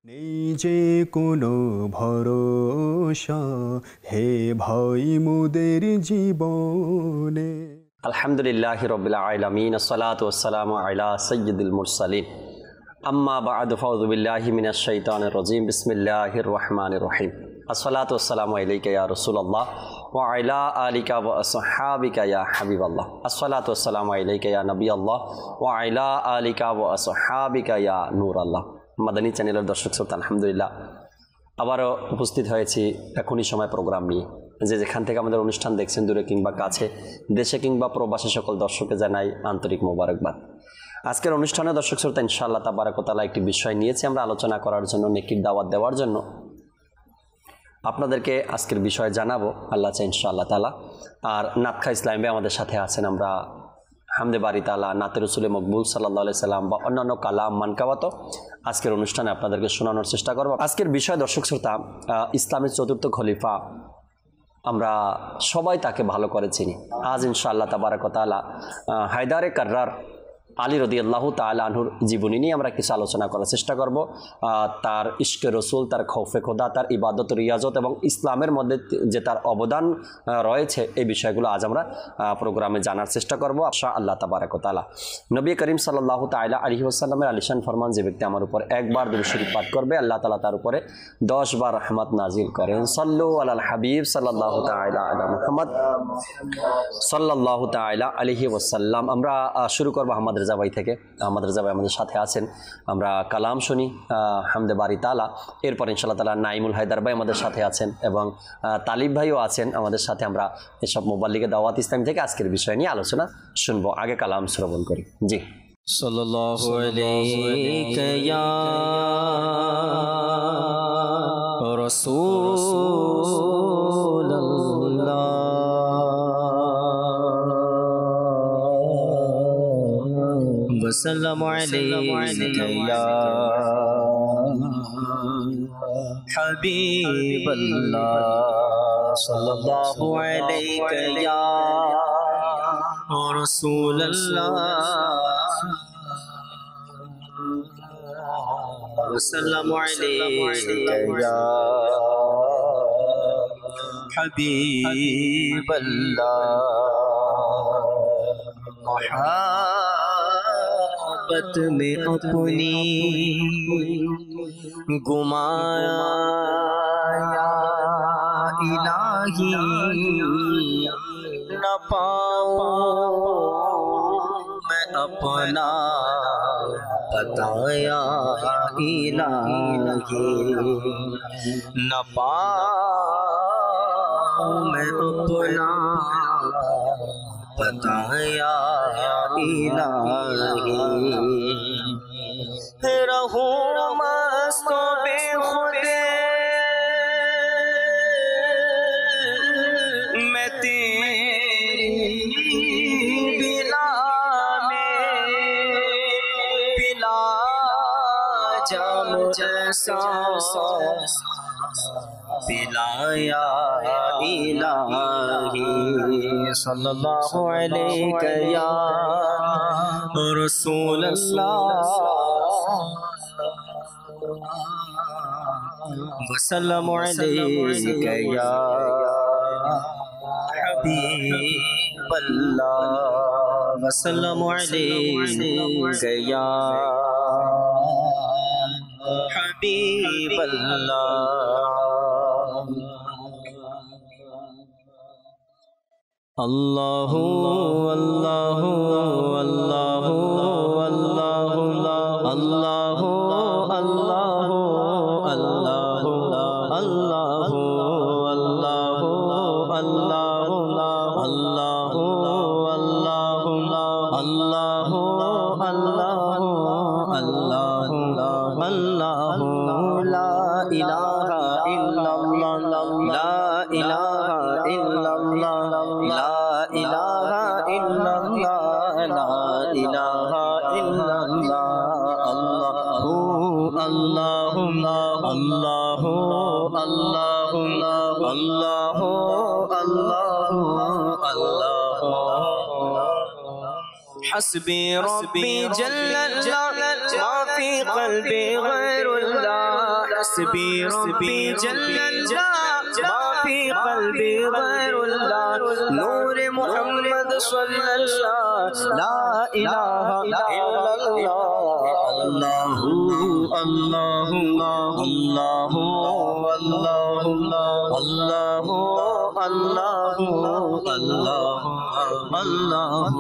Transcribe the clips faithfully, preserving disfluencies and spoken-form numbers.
নেই যে কোনো ভরসা হে ভাই মোদের জীবনে। আলহামদুলিল্লাহি রাব্বিল আলামিন, আসসালাতু ওয়াসসালামু আলা সাইয়্যিদিল মুরসালিন, আম্মা বা'দু, ফাউযু বিল্লাহি মিনাশ শাইতানির রাজীম, বিসমিল্লাহির রহমানির রহিম। আসসালাতু ওয়াসসালামু আলাইকা ইয়া রাসূলুল্লাহ ওয়া আলা আলিকা ওয়া আসহাবিকা ইয়া হাবিবাল্লাহ। আসসালাতু ওয়াসসালামু আলাইকা ইয়া নবিয়াল্লাহ ওয়া আলা আলিকা ওয়া আসহাবিকা ইয়া নূরাল্লাহ। মাদানী চ্যানেলের দর্শক শ্রোতা, আলহামদুলিল্লাহ আবারও উপস্থিত হয়েছি এখনই সময় প্রোগ্রাম নিয়ে। যে যেখান থেকে আমাদের অনুষ্ঠান দেখছেন, দূরে কিংবা কাছে, দেশে কিংবা প্রবাসী, সকল দর্শককে জানাই আন্তরিক মোবারকবাদ। আজকের অনুষ্ঠানে দর্শক শ্রোতা, ইনশাআল্লাহ তাবারাক ওয়া তাআলা একটি বিষয় নিয়েছি আমরা আলোচনা করার জন্য, নেকির দাওয়াত দেওয়ার জন্য। আপনাদেরকে আজকের বিষয় জানাবো আল্লাহ চাই ইনশাআল্লাহ তাআলা। আর নাতখা ইসলামে আমাদের সাথে আছেন, আমরা হামদে বারি তাআলা, নাতে রসুলে মকবুল সাল্লাল্লাহু আলাইহি সাল্লাম বা অন্যান্য কালাম মানকাওয়াত আজকের অনুষ্ঠানে আপনাদেরকে শোনানোর চেষ্টা করব। আজকের বিষয় দর্শক শ্রোতা, ইসলামের চতুর্থ খলিফা, আমরা সবাই তাকে ভালো করে চিনি। আজ ইনশাআল্লাহ তাবারাক ওয়া তাআলা হায়দারে কাররার আলী রাদিয়াল্লাহু তাআলা আনহুর জীবনী নিয়ে আমরা কিছু আলোচনা করার চেষ্টা করব। তার ইশকে রসুল, তার খৌফে খোদা, তার ইবাদত রিয়াজত এবং ইসলামের মধ্যে যে তার অবদান রয়েছে, এই বিষয়গুলো আজ আমরা প্রোগ্রামে জানার চেষ্টা করব ইনশাআল্লাহ তাবারাক ওয়া তাআলা। নবী করিম সাল্লাল্লাহু তাআলা আলাইহি ওয়াসাল্লামের আলিশান ফরমান, যে ব্যক্তি আমার উপর একবার দুরূদ শরীফ পাঠ করবে, আল্লাহ তাআলা তার উপরে দশ বার রহমত নাজিল করেন। সাল্লু আলাল হাবিব সাল্লাল্লাহু তাআলা আলা মুহাম্মদ সাল্লাল্লাহু তাআলা আলাইহি ওয়াসাল্লাম। আমরা শুরু করব আহমদ রেজা ভাই থেকে। আহমদ রেজা ভাই আমাদের সাথে আছেন, আমরা কালাম শুনি হামদে বারি তাআলা। এরপর ইনশাআল্লাহ তাআলা নাইমুল হায়দার ভাই আমাদের সাথে আছেন এবং তালিব ভাইও আছেন আমাদের সাথে। আমরা এসব মুবাল্লিগে দাওয়াত ইসলাম থেকে আজকের বিষয় নিয়ে আলোচনা শুনবো। আগে কালাম শ্রবণ করি। জি। সাল্লাল্লাহু আলাইকা ইয়া রাসূলুল্লাহ, وسلم عليك يا حبيب الله، صلى الله عليك يا رسول الله، وسلم عليك يا حبيب الله، محبت میں اپنی گمایا یا الہی، نہ پاؤں میں اپنا بتایا الہی، نہ پاؤں میں اپنا بتایا الہی، رہوں مست و بے خود میں تیری بلا میں، پلا جام جیسا پلایا الہی، صلی اللہ علیہ یا رسول اللہ، وسلم علیہ یا حبیب اللہ، وسلم علیہ یا حبیب اللہ۔ اللہ اللہ اللہ اللہ اللہ اللہ اللہ اللہ اللہ اللہ اللہ اللہ اللہ اللہ، لا الہ الا اللہ، لا الہ الا اللہ، لا الہ الا اللہ، لا الہ الا اللہ، اللہ اللہ اللہ اللہ اللہ اللہ۔ حسبی ربی جل اللہ، ما فی قلبی غیر اللہ، حسبی ربی جل اللہ ما فی قلبی غیر اللہ نور محمد صلی اللہ لا الہ الا اللہ اللہ اللہ اللہ اللہ اللہ اللہ اللہ اللہ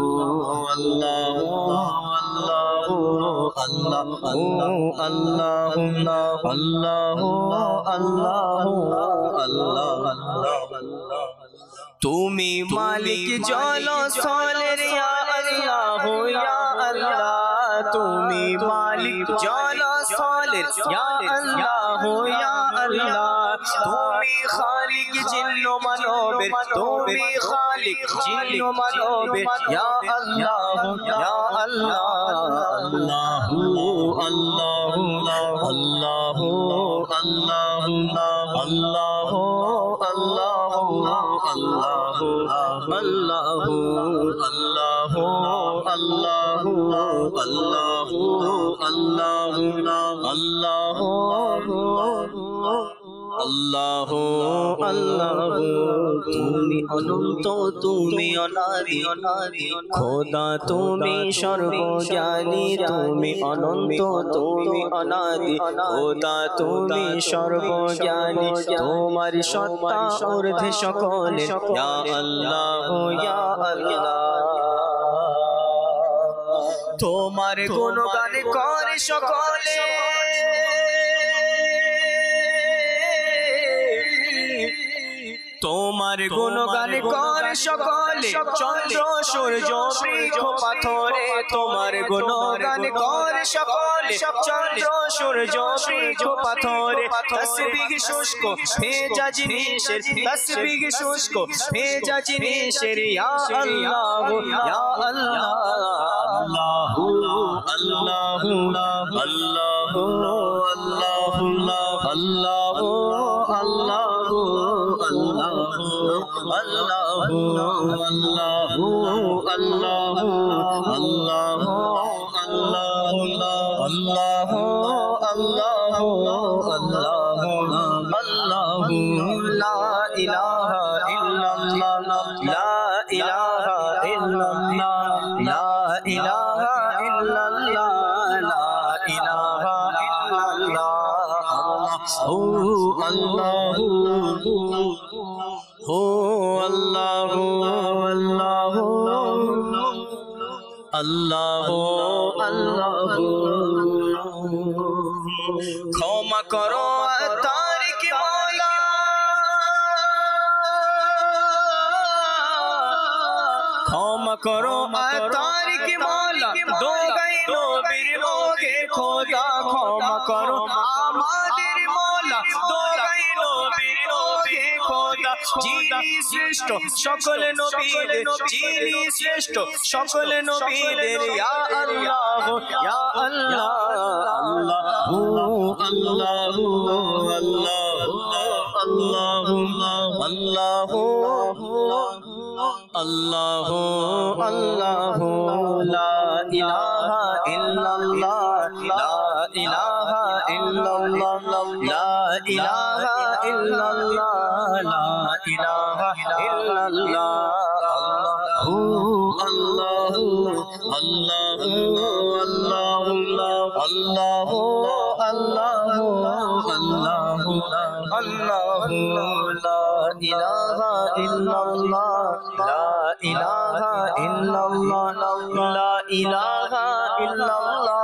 তুমি মালিক জলস্থলের ইয়া আল্লাহ ইয়া আল্লাহ তুমি মালিক জলস্থলের ইয়া আল্লাহ ইয়া আল্লাহ তুমি খালিক জিন্ন মানবের তুমি খালিক জিন্ন মানবের ইয়া আল্লাহ ইয়া আল্লাহ আল্লাহ আল্লাহ আল্লাহ আল্লাহ আল্লাহ আল্লাহ আল্লাহ আল্লাহ আল্লাহ আল্লাহ আল্লাহ আল্লাহ আল্লাহ আল্লাহ তুমি অনন্ত তুমি অনাদি অনাদি খোদা তুমি সর্বজ্ঞানী তুমি অনন্ত তুমি অনাদি খোদা তুমি সর্বজ্ঞানী তোমার সত্তা ঊর্ধ্বে সকলে ইয়া আল্লাহ ইয়া আল্লাহ তোমার গুণগান করে সকলে তোমার গুণগান করে সকলে চন্দ্র সূর্য বৃক্ষ পাথরে তোমার গুণগান করে সকলে চন্দ্র সূর্য বৃক্ষ পাথরে তসবিহ শুষ্ক ভেজা জিনিসের তসবিহ শুষ্ক ভেজা জিনিসের ইয়া আল্লাহ ইয়া আল্লাহ আল্লাহ আল্লাহ আল্লাহ আল্লাহ আল্লাহ আল্লাহ Allah Allah Allah Allah Allah Allah Allah La ilaha illallah La ilaha illallah La ilaha illallah La ilaha illallah Oh Allah Oh Allah Allah Allah Allah ক্ষমা করো তারিক মওলা ক্ষমা করো তারিক মওলা দো গাই নবীর ওগে খোদা ক্ষমা করো আমাদের মওলা দো গাই নবীর ওগে খোদা যিনি শ্রেষ্ঠ সকল নবীদের যিনি শ্রেষ্ঠ সকল নবীদের ইয়া আল্লাহ ইয়া আল্লাহ আল্লাহ আল্লাহ আল্লাহ আল্লাহ আল্লাহ আল্লাহ লা ইলাহা ইল্লাল্লাহ লা ইলাহা ইল্লাল্লাহ লা ইলাহা ইল্লাল্লাহ লা ইলাহা ইল্লাল্লাহ আল্লাহ আল্লাহ আল্লাহ আল্লাহ আল্লাহ আল্লাহ আল্লাহ লা ইলাহা ইল্লাল্লাহ লা ইলাহা ইল্লাল্লাহ লা ইলাহা ইল্লাল্লাহ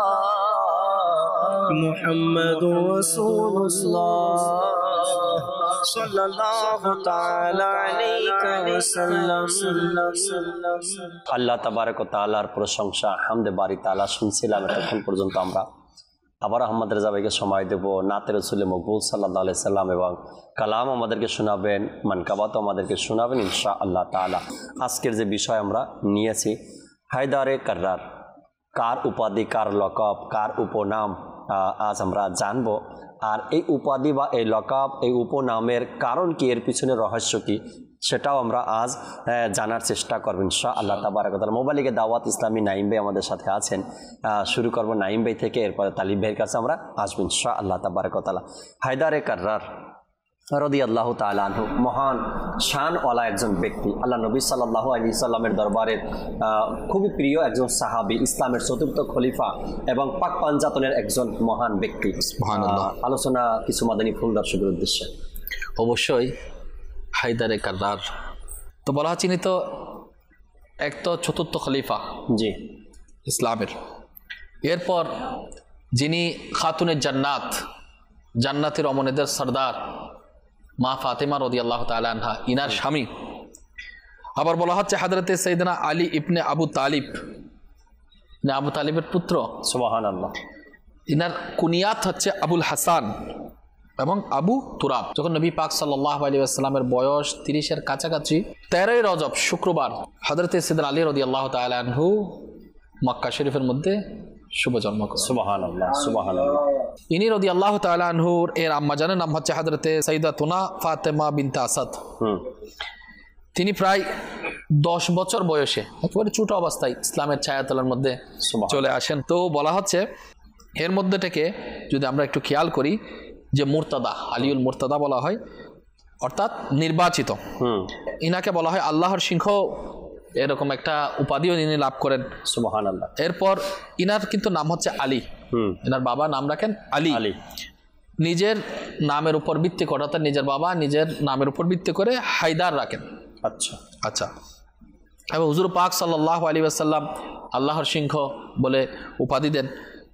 মুহাম্মাদুর রাসূলুল্লাহ সাল্লাল্লাহু তাআলা আলাইহি ওয়াসাল্লাম আল্লাহ তাবারক ওয়া তাআলার প্রশংসা হামদে বারি তাআলা শুনছিলাম এতক্ষণ পর্যন্ত আমরা আবার আহমদ রেজা ভাইকে সময় দেব নাতে রসুল মকবুল সাল্লাল্লাহু আলাইহি সাল্লাম এবং কালাম আমাদেরকে শোনাবেন মানকাবাত আমাদেরকে শোনাবেন ইনশাআল্লাহ তাআলা। আজকের যে বিষয় আমরা নিয়েছি হায়দারে কাররার, কার উপাধি, কার লকব, কার উপনাম আজ আমরা জানবো। আর এই উপাধি বা এই লকাব, এই উপনামের কারণ কি, এর পিছনে রহস্য কি, সেটাও আমরা আজ জানার চেষ্টা করব ইনশাআল্লাহ তাবারাক ওয়া তাআলা। মোবাইলে দাওয়াত ইসলামী নাইম ভাই আমাদের সাথে আছেন, শুরু করব নাইম ভাই থেকে, এরপরে তালিব ভাইয়ের কাছে আমরা আসবো ইনশাআল্লাহ তাবারাক ওয়া তাআলা। হায়দারে কাররার রাদিয়াল্লাহু তাআলা আনহু মহান শানওয়ালা একজন ব্যক্তি, আল্লাহ নবী সাল্লাল্লাহু আলাইহি সাল্লামের দরবারের খুবই প্রিয় একজন সাহাবী, ইসলামের চতুর্থ খলিফা এবং পাক পাঞ্জাতনের একজন মহান ব্যক্তি। সুবহানাল্লাহ। আলোচনা কিছু মাদানী ফুল দর্শকের উদ্দেশ্যে। অবশ্যই হায়দারে কাররার তো বলা হচ্ছে, ইনি তো এক তো চতুর্থ খলিফা জি ইসলামের, এরপর যিনি খাতুনের জান্নাত, জান্নাতের রমণীদের সর্দার মা ফাতেমা রাদিয়াল্লাহু তাআলা আনহা, ইনার স্বামী। আবার বলা হচ্ছে হযরতে সাইয়েদনা আলী ইবনে আবু তালিব, না আবু তালিবের পুত্র। সুবহানাল্লাহ। ইনার কুনিয়াত হচ্ছে আবুল হাসান এবং আবু তুরাব। যখন নবী পাক সাল্লাল্লাহু আলাইহি ওয়াসাল্লামের বয়স তিরিশের কাছাকাছি, তেরোই রজব শুক্রবার হযরতে সাইয়েদনা আলী রাদিয়াল্লাহু তাআলা আনহু মক্কা শরীফের মধ্যে শুভ জন্ম করেন। সুবহানাল্লাহ সুবহানাল্লাহ। ইনি রাদিয়াল্লাহু তাআলা আনহুর এর আম্মাজানের নাম হচ্ছে হযরতে সাইয়্যিদাতুনা ফাতেমা বিনতে আসাদ। তিনি প্রায় দশ বছর বয়সে একেবারে ছোট অবস্থায় ইসলামের ছায়াতলের মধ্যে চলে আসেন। তো বলা হচ্ছে এর মধ্যে থেকে যদি আমরা একটু খেয়াল করি যে মুরতাদা, আলিউল মুরতাদা বলা হয়, অর্থাৎ নির্বাচিত। ইনাকে বলা হয় আল্লাহর সিংহ, এরকম একটা উপাধিও তিনি লাভ করেন। সুবহানাল্লাহ। এরপর ইনার কিন্তু নাম হচ্ছে আলী, ইনার বাবা নাম রাখেন আলী। আলী নিজের নামের উপর ভিত্তি করে, অর্থাৎ নিজের বাবা নিজের নামের উপর ভিত্তি করে হায়দার রাখেন। আচ্ছা আচ্ছা। এবং হুজুর পাক সাল্লাল্লাহু আলাইহি ওয়াসাল্লাম আল্লাহর সিংহ বলে উপাধি দেন।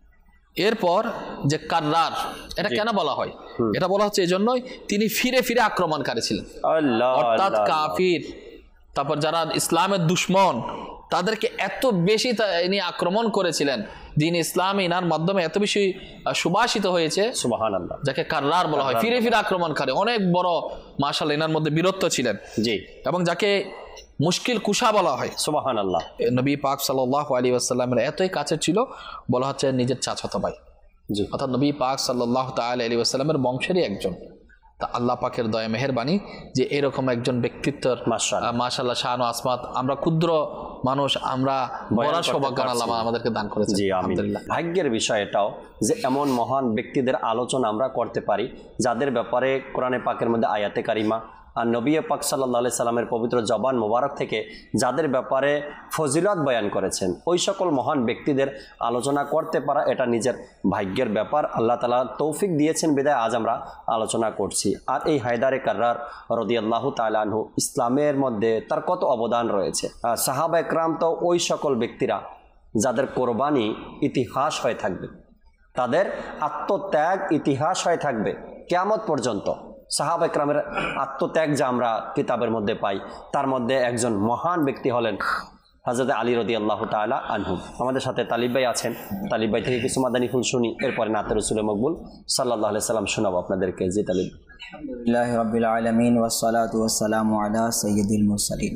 এরপর যে কাররার, এটা কেন বলা হয়? এটা বলা হচ্ছে এই জন্যই তিনি ফিরে ফিরে আক্রমণকারী ছিলেন, অর্থাৎ কাফির, তারপর যারা ইসলামের দুশ্মন, তাদেরকে এত বেশি ইনি আক্রমণ করেছিলেন, দিন ইসলাম ইনার মাধ্যমে এত বেশি সুবাসিত হয়েছে, সুবহানাল্লাহ, যাকে কাররার বলা হয়, ফিরে ফিরে আক্রমণকারী। অনেক বড় মাশাআল্লাহ ইনার মধ্যে বীরত্ব ছিলেন। জি। এবং যাকে মুশকিল কুশা বলা হয়। সুবহানাল্লাহ। নবী পাক সাল্লাল্লাহু আলাইহি ওয়াসাল্লামের এতই কাছে ছিল, বলা হচ্ছে নিজের চাচাতো ভাই। জি। অর্থাৎ নবী পাক সাল্লাল্লাহু তাআলা আলাইহি ওয়াসাল্লামের বংশেরই একজন। তা আল্লাহ পাকের দয়া মেহেরবানি যে এরকম একজন ব্যক্তিত্বের মাশাআল্লাহ শান ও আসমাত আমরা ক্ষুদ্র মানুষ, আমরা বড় সৌভাগ্য আল্লাহ আমাদেরকে দান করেছেন। জি আলহামদুলিল্লাহ। ভাগ্যের বিষয় এটাও যে এমন মহান ব্যক্তিদের আলোচনা আমরা করতে পারি যাদের ব্যাপারে কোরআনে পাকের মধ্যে আয়াতে কারিমা আর নবী পাক সাল্লাল্লাহু আলাইহি সাল্লামের পবিত্র জবান মোবারক থেকে যাদের ব্যাপারে ফজিলত বয়ান করেছেন, ওই সকল মহান ব্যক্তিদের আলোচনা করতে পারা এটা নিজের ভাগ্যের ব্যাপার। আল্লাহ তাআলা তৌফিক দিয়েছেন বিধায় আজ আমরা আলোচনা করছি। আর এই হায়দারে কাররার রাদিয়াল্লাহু তাআলা আনহু, ইসলামের মধ্যে তার কত অবদান রয়েছে। সাহাবা একরাম তো ওই সকল ব্যক্তিরা যাদের কোরবানি ইতিহাস হয়ে থাকবে, তাদের আত্মত্যাগ ইতিহাস হয়ে থাকবে কিয়ামত পর্যন্ত। সাহাবা একরামের আত্মত্যাগ যা আমরা কিতাবের মধ্যে পাই, তার মধ্যে একজন মহান ব্যক্তি হলেন হযরত আলী রাদিয়াল্লাহু তাআলা আনহু। আমাদের সাথে তালিব ভাই আছেন, তালিব ভাই থেকে কিছু মাদানী ফুল শুনি, এরপরে নাতে রাসূল মকবুল সাল্লাল্লাহু আলাইহি সাল্লাম শোনাবো আপনাদেরকে। জি তালিব। আলহামদুলিল্লাহি রাব্বিল আলামিন ওয়াস সালাতু ওয়াস সালামু আলা সাইয়্যিদিল মুরসালিন।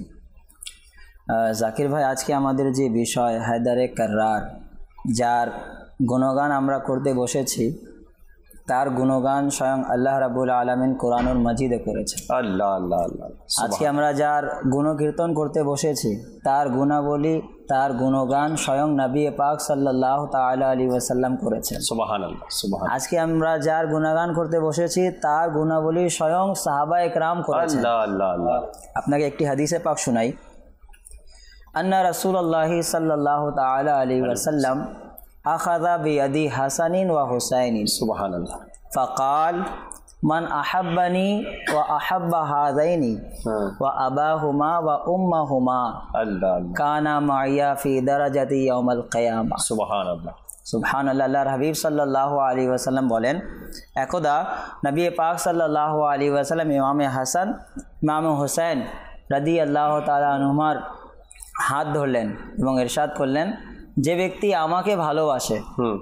জাকির ভাই, আজকে আমাদের যে বিষয় হায়দারে কাররার, যার গুণগান আমরা করতে বসেছি, তার গুণগান স্বয়ং আল্লাহ রাব্বুল আলামিন কোরআনুল মাজিদে করেছেন। আল্লাহ আল্লাহ আল্লাহ। আজকে আমরা যার গুণকীর্তন করতে বসেছি, তার গুণাবলী, তার গুণগান স্বয়ং নবী পাক সাল্লাল্লাহু তাআলা আলাইহি ওয়াসাল্লাম করেছেন। সুবহানাল্লাহ সুবহানাল্লাহ। আজকে আমরা যার গুণগান করতে বসেছি, তার গুণাবলী স্বয়ং সাহাবায়ে কেরাম করেছেন। আল্লাহ আল্লাহ আল্লাহ। আপনাকে একটি হাদিসে পাক শোনাই। আন্না রাসূলুল্লাহি সাল্লাল্লাহু তাআলা আলাইহি ওয়াসাল্লাম আখাযা বিয়াদি হাসানিন ওয়া হুসাইনিন সুবহানাল্লাহ ফাকাল মান আহাব্বানি ওয়া আহাব্বা হাযাইনি ওয়া আবাহুমা ওয়া উম্মাহুমা আল্লাহ কানা মাইয়া ফি দারাজাতি ইয়াউমাল কিয়ামা। সুবহানাল্লাহ সুবহানাল্লাহ। আল্লাহর হাবিব সাল্লাল্লাহু আলাইহি ওয়াসাল্লাম বলেন, একদা নবী পাক সাল্লাল্লাহু আলাইহি ওয়াসাল্লাম ইমামে হাসান, ইমামে হুসাইন রাদিয়াল্লাহু তাআলা আনহুমার হাত ধরলেন এবং ইরশাদ করলেন, যে ব্যক্তি আমাকে ভালোবাসে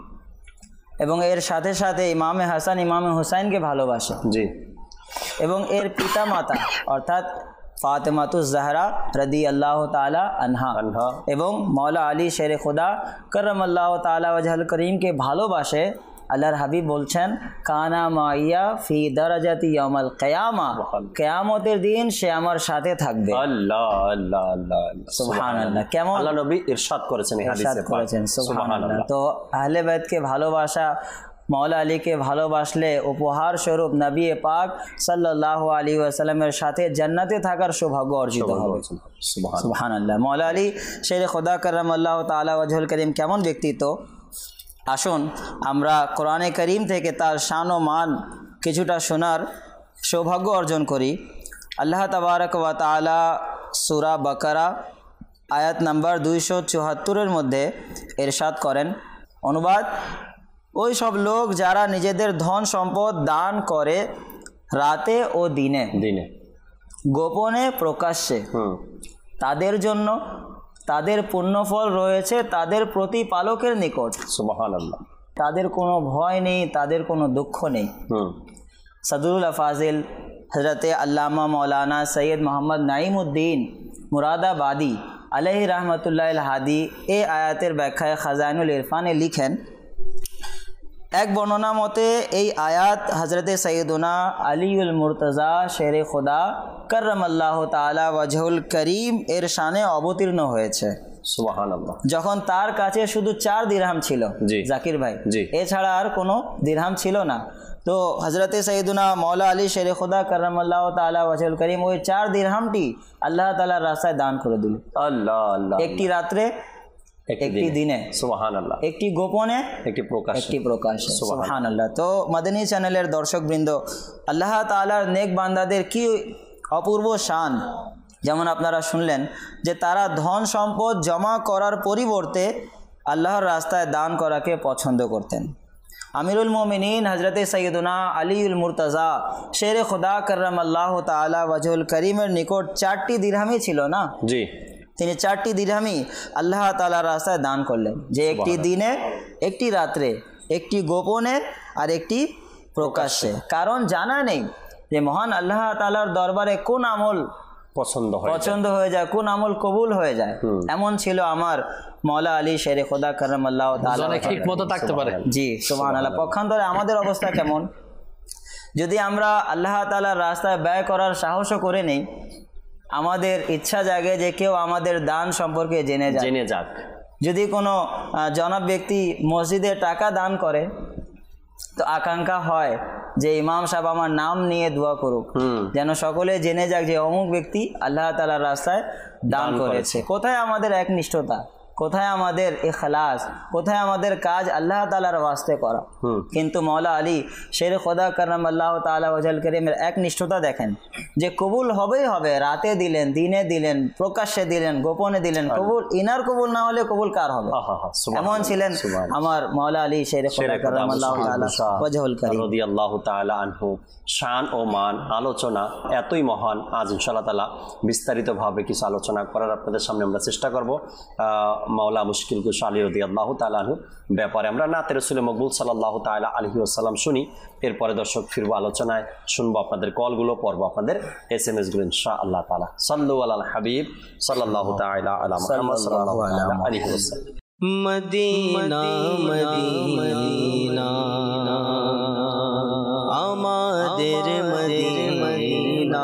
এবং এর সাথে সাথে ইমামে হাসান ইমামে হুসাইনকে ভালোবাসে, জি, এবং এর পিতা মাতা অর্থাৎ ফাতেমাতুজ জাহরা রাদিয়াল্লাহু তাআলা আনহা এবং মাওলা আলী শের খুদা কররামাল্লাহু তাআলা ওয়াজহুল করিমকে ভালোবাসে, আল্লাহর হাবিব বলছেন কানা মাইয়া ফি দারাজাতি ইয়াউমাল কিয়ামা, কিয়ামতের দিন সে আমার সাথে থাকবে। আল্লাহ আল্লাহ আল্লাহ সুবহানাল্লাহ। কেমন আল্লাহ নবী ইরশাদ করেছেন এই ইরশাদ হাদিসে করেছেন, সুবহানাল্লাহ। সুবহানাল্লাহ। তো আহলে বাইতকে ভালোবাসা, মওলা আলীকে ভালোবাসলে উপহার স্বরূপ নবী পাক সাল্লাল্লাহু আলাইহি ওয়াসাল্লামের সাথে জান্নাতে থাকার সৌভাগ্য অর্জিত হবে। সুবহানাল্লাহ। সুবহানাল্লাহ। মওলা আলী শেরে খোদা কাররামাল্লাহু তাআলা ওয়াজহুল করিম কেমন ব্যক্তিত্ব, আসুন আমরা কোরআনে করিম থেকে তার শান ও মান কিছুটা শোনার সৌভাগ্য অর্জন করি। আল্লাহ তাবারক ওয়া তাআলা সূরা বাকারা আয়াত নাম্বার দুইশো চুয়াত্তরের মধ্যে ইরশাদ করেন, অনুবাদ, ওই সব লোক যারা নিজেদের ধন সম্পদ দান করে রাতে ও দিনে দিনে গোপনে প্রকাশ্যে, হুম তাদের জন্য তাদের পুণ্যফল রয়েছে তাদের প্রতিপালকের নিকট। সুবহানাল্লাহ। তাদের কোনো ভয় নেই, তাদের কোনো দুঃখ নেই। হুম সদরুল আফাজিল হজরতে আল্লামা মৌলানা সৈয়দ মোহাম্মদ নাইমুদ্দিন মুরাদাবাদী আলাইহি রহমতুল্লাহ হাদি এ আয়াতের ব্যাখ্যায় খাজানুল ইরফানে লিখেন, এক বর্ণনা মতে এই আয়াত হজরতে সৈয়দুনা আলিউল মুর্তজা শেরে খুদা কররামাল্লাহ তাআলা ওয়াজহুল করিম এর শানে অবতীর্ণ হয়েছে। সুবহানাল্লাহ। যখন তার কাছে শুধু চার দিরহাম ছিল, জি জাকির ভাই, জি, এছাড়া আর কোনো দিরহাম ছিল না। তো হজরতে সৈয়দুনা মৌলা আলী শেরে খুদা কররামাল্লাহ তাআলা ওয়াজহুল করিম ওই চার দিরহামটি আল্লাহ তাআলার রাস্তায় দান করে দিল। আল্লাহ আল্লাহ। একটি রাত্রে, একটি দিনে, সুবহানাল্লাহ, একটি গোপনে, একটি প্রকাশ্যে, একটি প্রকাশ্যে। সুবহানাল্লাহ। তো মাদানী চ্যানেলের দর্শকবৃন্দ, আল্লাহ তাআলার নেক বান্দাদের কি অপূর্ব শান, যেমন আপনারা শুনলেন যে তারা ধন সম্পদ জমা করার পরিবর্তে আল্লাহর রাস্তায় দান করাকে পছন্দ করতেন। আমিরুল মোমিনিন হজরতে সৈয়দুনা আলিউল মুর্তজা শেরে খুদা কররামাল্লাহ তাআলা ওয়াজহুল করিমের নিকট চারটি দিরহামই ছিল না, জি, তিনি চারটি দিরহামই আল্লাহ তাআলার রাস্তায় দান করলেন, যে একটি দিনে, একটি রাত্রে, একটি গোপনে আর একটি প্রকাশ্যে। কারণ জানা নেই যে মহান আল্লাহ তাআলার দরবারে কোন আমল পছন্দ হয় পছন্দ হয়ে যায়, কোন আমল কবুল হয়ে যায়। এমন ছিল আমার মওলা আলী শেরে খোদা কররামাল্লাহু তাআলা। অনেক হিকমত থাকতে পারে। জি সুবহানাল্লাহ। পক্ষান্তরে আমাদের অবস্থা কেমন? যদি আমরা আল্লাহ তাআলার রাস্তায় ব্যয় করার সাহসও করে নেই, আমাদের ইচ্ছা জাগে যে কেউ আমাদের দান সম্পর্কে জেনে যায়, জেনে যাক। যদি কোনো জনাব ব্যক্তি মসজিদে টাকা দান করে তো আকাঙ্ক্ষা হয় যে ইমাম সাহেব আমার নাম নিয়ে দোয়া করুক, যেন সকলে জেনে যাক যে অমুক ব্যক্তি আল্লাহ তাআলার রাস্তায় দান করেছে। কোথায় আমাদের একনিষ্ঠতা, কোথায় আমাদের ইখলাস, কোথায় আমাদের কাজ আল্লাহ তাআলার ওয়াস্তে করা? কিন্তু মওলা আলী শেরে খোদা কররামাল্লাহু তাআলা ওয়াজহুল করিমের একনিষ্ঠতা দেখেন, যে কবুল হবেই হবে। রাতে দিলেন, দিনে দিলেন, প্রকাশ্যে দিলেন, গোপনে দিলেন, কবুল ইনার কবুল না হলে কবুল কার হবে? এমন ছিলেন আমার মওলা আলী শেরে খোদা কররামাল্লাহু তাআলা ওয়াজহুল করিম রাদিয়াল্লাহু তাআলা আনহু। শান ও মান আলোচনা এতই মহান, আজ ইনশাআল্লাহ তাআলা বিস্তারিতভাবে কিছু আলোচনা করার আপনাদের সামনে আমরা চেষ্টা করব। মাওলা মুশকিল কুশা আলী রাদিয়াল্লাহু তাআলা আনহু ব্যাপারে আমরা নাতে রাসূল মকবুল সাল্লাল্লাহু তাআলা আলাইহি ওয়াসাল্লাম শুনি। এরপরে দর্শক ফিরবো আলোচনায়, শুনবো আপনাদের কলগুলো, পড়বো আপনাদের এস এম এস গুলো ইনশাআল্লাহ তাআলা। সাল্লু আলাল হাবিব সাল্লাল্লাহু তাআলা আলা মুহাম্মদ সাল্লাল্লাহু আলাইহি ওয়াসাল্লাম। মদিনা মদিনা আমাদের মদিনা,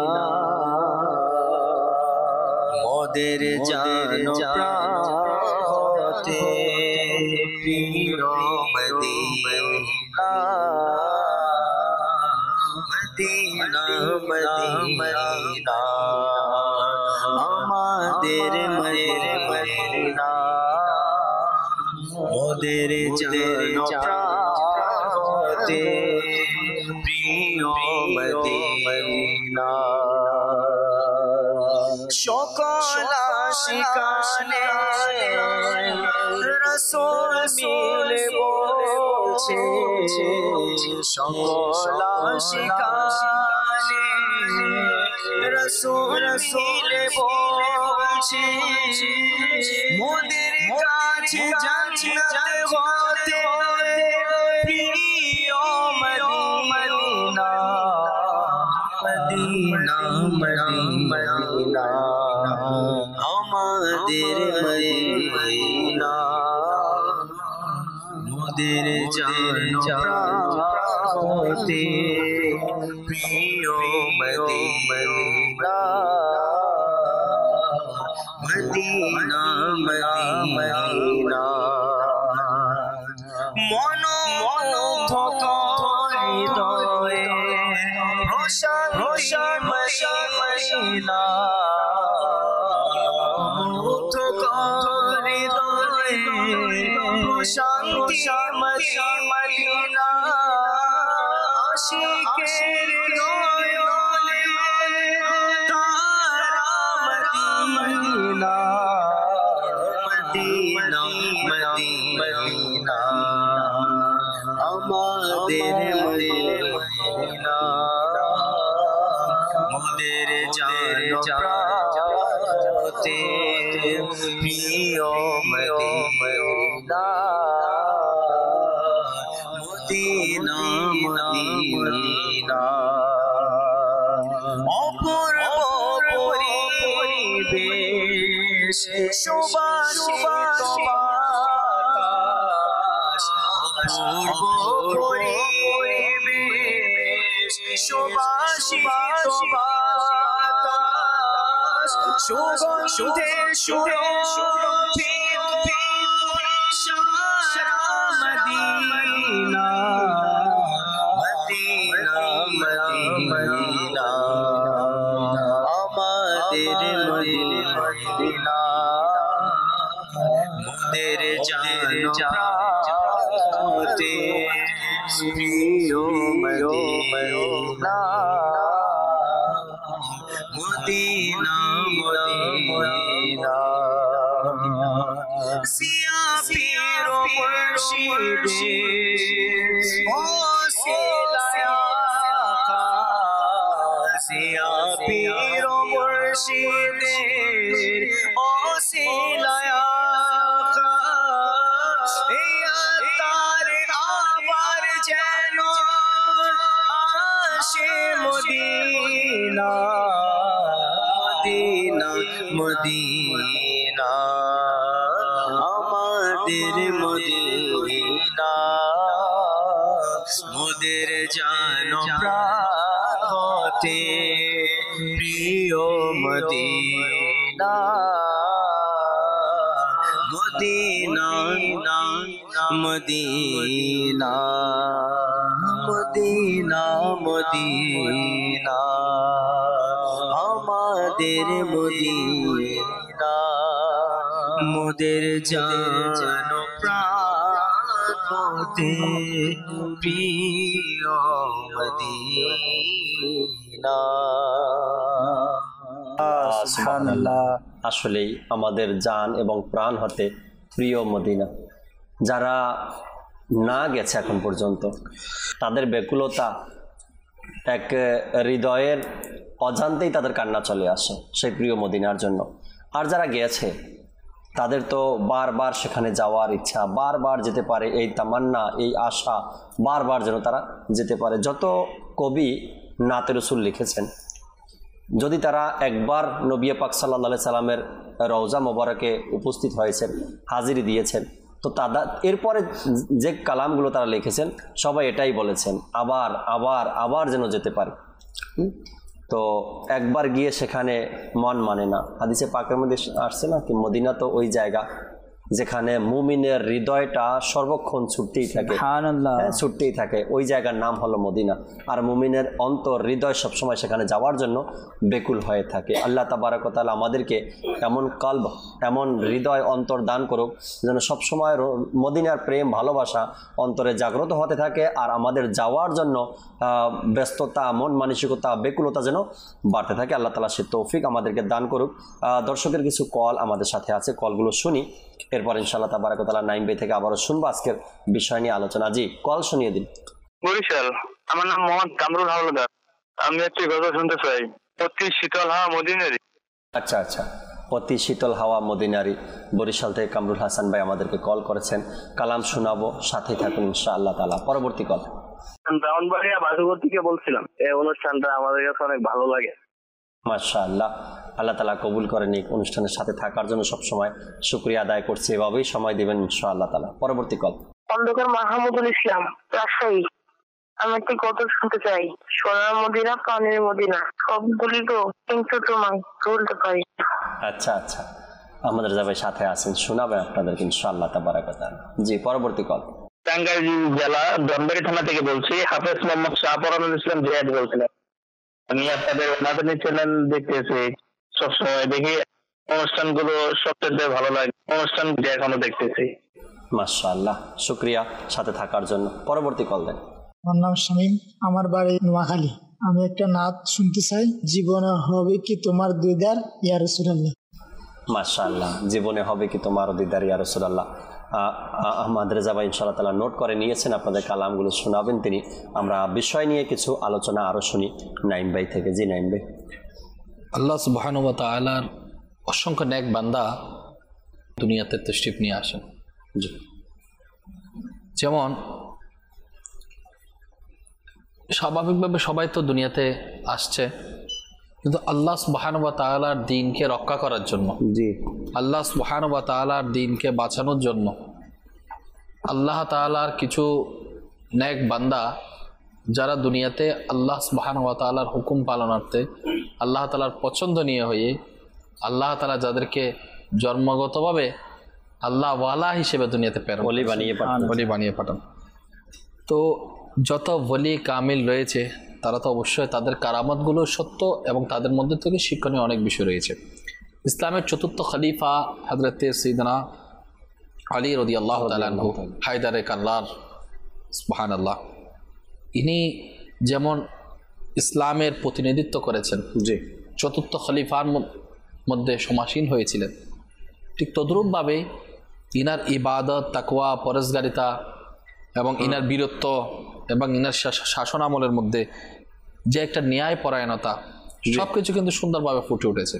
মোদের জানো প্রাতে প্রিয় মদিনা, মদিনা মদিনা আমাদের মদিনা, মোদের জানো প্রাতে প্রিয় মদিনা। সকল আশিকানে রাসূল মিলে বলছে, সকল আশিকানে রাসূল মিলে বলছে, মোদের কাছে জান্নাত হতে প্রিয় মদিনা, মদিনা মদিনা আমাদের মদিনা, মোদের জানতে প্রিয় মদিনা মদিনা মদিনা মন হৃদয়ে প্রশান্তি মদিনা শান্তি মদিনা আশিকের নয়নে তারা মদিনা মদিনা মদিনা আমাদের মদিনা মোদের জানতে প্রিয় মদিনা মদিনা মদিনা অপূর্ব পরিবেশ সুবাসিত বাতাস অপূর্ব পরিবেশ সুবাসিত বাতাস সুগন্ধে সুরভিত সারা মদিনা মদিনা মদিনা আমাদের মদিনা মোদের জানতে প্রিয় মদিনা মদিনা মদিনা সিয়া পীর মুর্শিদে ও সিলায়া সিয়া পীর মুর্শিদে ও সিলায়া তার আবার যেন আসে মদিনা মদিনা মদিনা আমাদের মদিনা মোদের জানতে প্রিয় Medina Medina Medina Medina Medina আমাদের মদিনা মোদের জান প্রাণতে প্রিয় মদিনা সুবহানাল্লাহ। আসলেই আমাদের জান এবং প্রাণ হতে প্রিয় মদিনা। যারা না গেছে এখন পর্যন্ত তাদের ব্যাকুলতা এক হৃদয়ের অজান্তেই তাদের কান্না চলে আসে সেই প্রিয় মদিনার জন্য। আর যারা গিয়েছে তাদের তো বারবার সেখানে যাওয়ার ইচ্ছা, বারবার যেতে পারে এই তামান্না, এই আশা বারবার যেন তারা যেতে পারে। যত কবি নাতে রসুল লিখেছেন, যদি তারা একবার নবী পাক সাল্লাল্লাহু আলাইহি সাল্লামের রওজা মোবারকে উপস্থিত হয়েছেন, হাজিরি দিয়েছেন, তো তারা এরপরে যে কালামগুলো তারা লিখেছেন সবাই এটাই বলেছেন, আবার আবার আবার যেন যেতে পারে। তো একবার গিয়ে সেখানে মন মানে না। হাদিসে পাকের মধ্যে আসছে না কি, মদিনা তো ওই জায়গা যেখানে মুমিনের হৃদয়টা সর্বক্ষণ ছুটতেই থাকে, সুবহানাল্লাহ, ছুটতেই থাকে। ওই জায়গার নাম হলো মদিনা। আর মুমিনের অন্তর হৃদয় সবসময় সেখানে যাওয়ার জন্য বেকুল হয়ে থাকে। আল্লাহ তাবারক ওয়া তাআলা আমাদেরকে এমন কলব, এমন হৃদয় অন্তর দান করুক যেন সবসময় মদিনার প্রেম ভালোবাসা অন্তরে জাগ্রত হতে থাকে, আর আমাদের যাওয়ার জন্য ব্যস্ততা, মন মানসিকতা, বেকুলতা যেন বাড়তে থাকে। আল্লাহ তাআলা সে তৌফিক আমাদেরকে দান করুক। দর্শকের কিছু কল আমাদের সাথে আছে, কলগুলো শুনি, এরপর ইনশাআল্লাহ তাবারক ওয়া তাআলা নাইম ভাই থেকে আবারও শুনবো আজকের বিষয় নিয়ে আলোচনা। জি, কল শুনিয়ে দিন। বরিশাল, আমার নাম মোহাম্মদ কামরুল হাওলাদার। আমি একটি গজল শুনতে চাই, অতি শীতল হাওয়া মদিনারি। আচ্ছা আচ্ছা, অতি শীতল হাওয়া মদিনারি। বরিশাল থেকে কামরুল হাসান ভাই আমাদেরকে কল করেছেন, কালাম শোনাবো, সাথে থাকুন ইনশাআল্লাহ তাআলা। পরবর্তী কল। ব্রাহ্মণবাড়িয়া বাসুগর থেকে বলছিলাম, এই অনুষ্ঠানটা আমাদের কাছে অনেক ভালো লাগে। মাশাআল্লাহ, আল্লাহ তাআলা কবুল করে নিক। অনুষ্ঠানের সাথে থাকার জন্য সবসময় শুকরিয়া আদায় করছি, এভাবেই সময় দিবেন ইনশাআল্লাহ তাআলা। পরবর্তী কল। খন্দকার মাহমুদুল ইসলাম, রাজশাহী। আমি একটি গজল শুনতে চাই। সোনার মদিনা, প্রাণের মদিনা, সবগুলি তো কিন্তু তোমায় বলতে পারি। আচ্ছা আচ্ছা, আমাদের যাবে সাথে আছেন, শোনাবে আপনাদের ইনশাআল্লাহ তাবারাকাত। জি, পরবর্তী কল। টাঙ্গাইল জেলা ধনবাড়ি থানা থেকে বলছি। হাফেজ মোহাম্মদ শাহপরানুল ইসলাম জিয়াদ বলছিলাম। আমি আপনাদের মাদানী চ্যানেল দেখতেছি, সবসময় দেখি অনুষ্ঠানগুলো, সবচেয়ে ভালো লাগে অনুষ্ঠান এখনো দেখতেছি। মাশাআল্লাহ, শুকরিয়া সাথে থাকার জন্য। পরবর্তী কল দেন। আমার নাম শামীম, আমার বাড়ি নোয়াখালী। আমি একটা নাত শুনতে চাই, জীবনে হবে কি তোমার দিদার ইয়া রাসূলুল্লাহ। মাশাআল্লাহ, জীবনে হবে কি তোমার দিদার ইয়া রাসূলুল্লাহ। আহমদ রেজা ভাই ইনশাআল্লাহ তাআলা নোট করে নিয়েছেন, আপনাদের কালামগুলো শোনাবেন তিনি। আমরা বিষয় নিয়ে কিছু আলোচনা আরো শুনি নাইম ভাই থেকে। জি নাইম ভাই। আল্লাহ সুবহানাহু ওয়া তাআলার অসংখ্য নেক বান্দা দুনিয়াতে তশরিফ নিয়ে আসেন। জি, যেমন স্বাভাবিকভাবে সবাই তো দুনিয়াতে আসছে, কিন্তু আল্লাহ সুবহানাহু ওয়া তাআলার দ্বীনকে রক্ষা করার জন্য, জি, আল্লাহ সুবহানাহু ওয়া তাআলার দ্বীনকে বাঁচানোর জন্য আল্লাহ তাআলার কিছু নেক বান্দা যারা দুনিয়াতে আল্লাহ সুবহানাহু ওয়া তাআলার হুকুম পালনার্থে আল্লাহ তাআলার পছন্দনীয় হয়ে আল্লাহ তাআলা যাদেরকে জন্মগতভাবে আল্লাহ ওয়ালা হিসেবে দুনিয়াতে প্রেরণ ওলি বানিয়ে পাঠান, ওলি বানিয়ে পাঠান। তো যত ওলি কামিল রয়েছে তারা তো অবশ্যই তাদের কারামতগুলো সত্য এবং তাদের মধ্যে থেকে শিক্ষণীয় অনেক বিষয় রয়েছে। ইসলামের চতুর্থ খলিফা হযরতে সাইয়্যিদনা আলী রাদিয়াল্লাহু তাআলা আনহু হায়দারে কাররার, সুবহানাল্লাহ, ইনি যেমন ইসলামের প্রতিনিধিত্ব করেছেন, জি, চতুর্থ খলিফার মধ্যে সমাসীন হয়েছিলেন, ঠিক তদ্রূপভাবে ইনার ইবাদত, তাকওয়া, পরহেজগারিতা এবং ইনার বীরত্ব এবং ইনার শাসন আমলের মধ্যে যে একটা ন্যায় পরায়ণতা, সব কিছু কিন্তু সুন্দরভাবে ফুটে উঠেছে।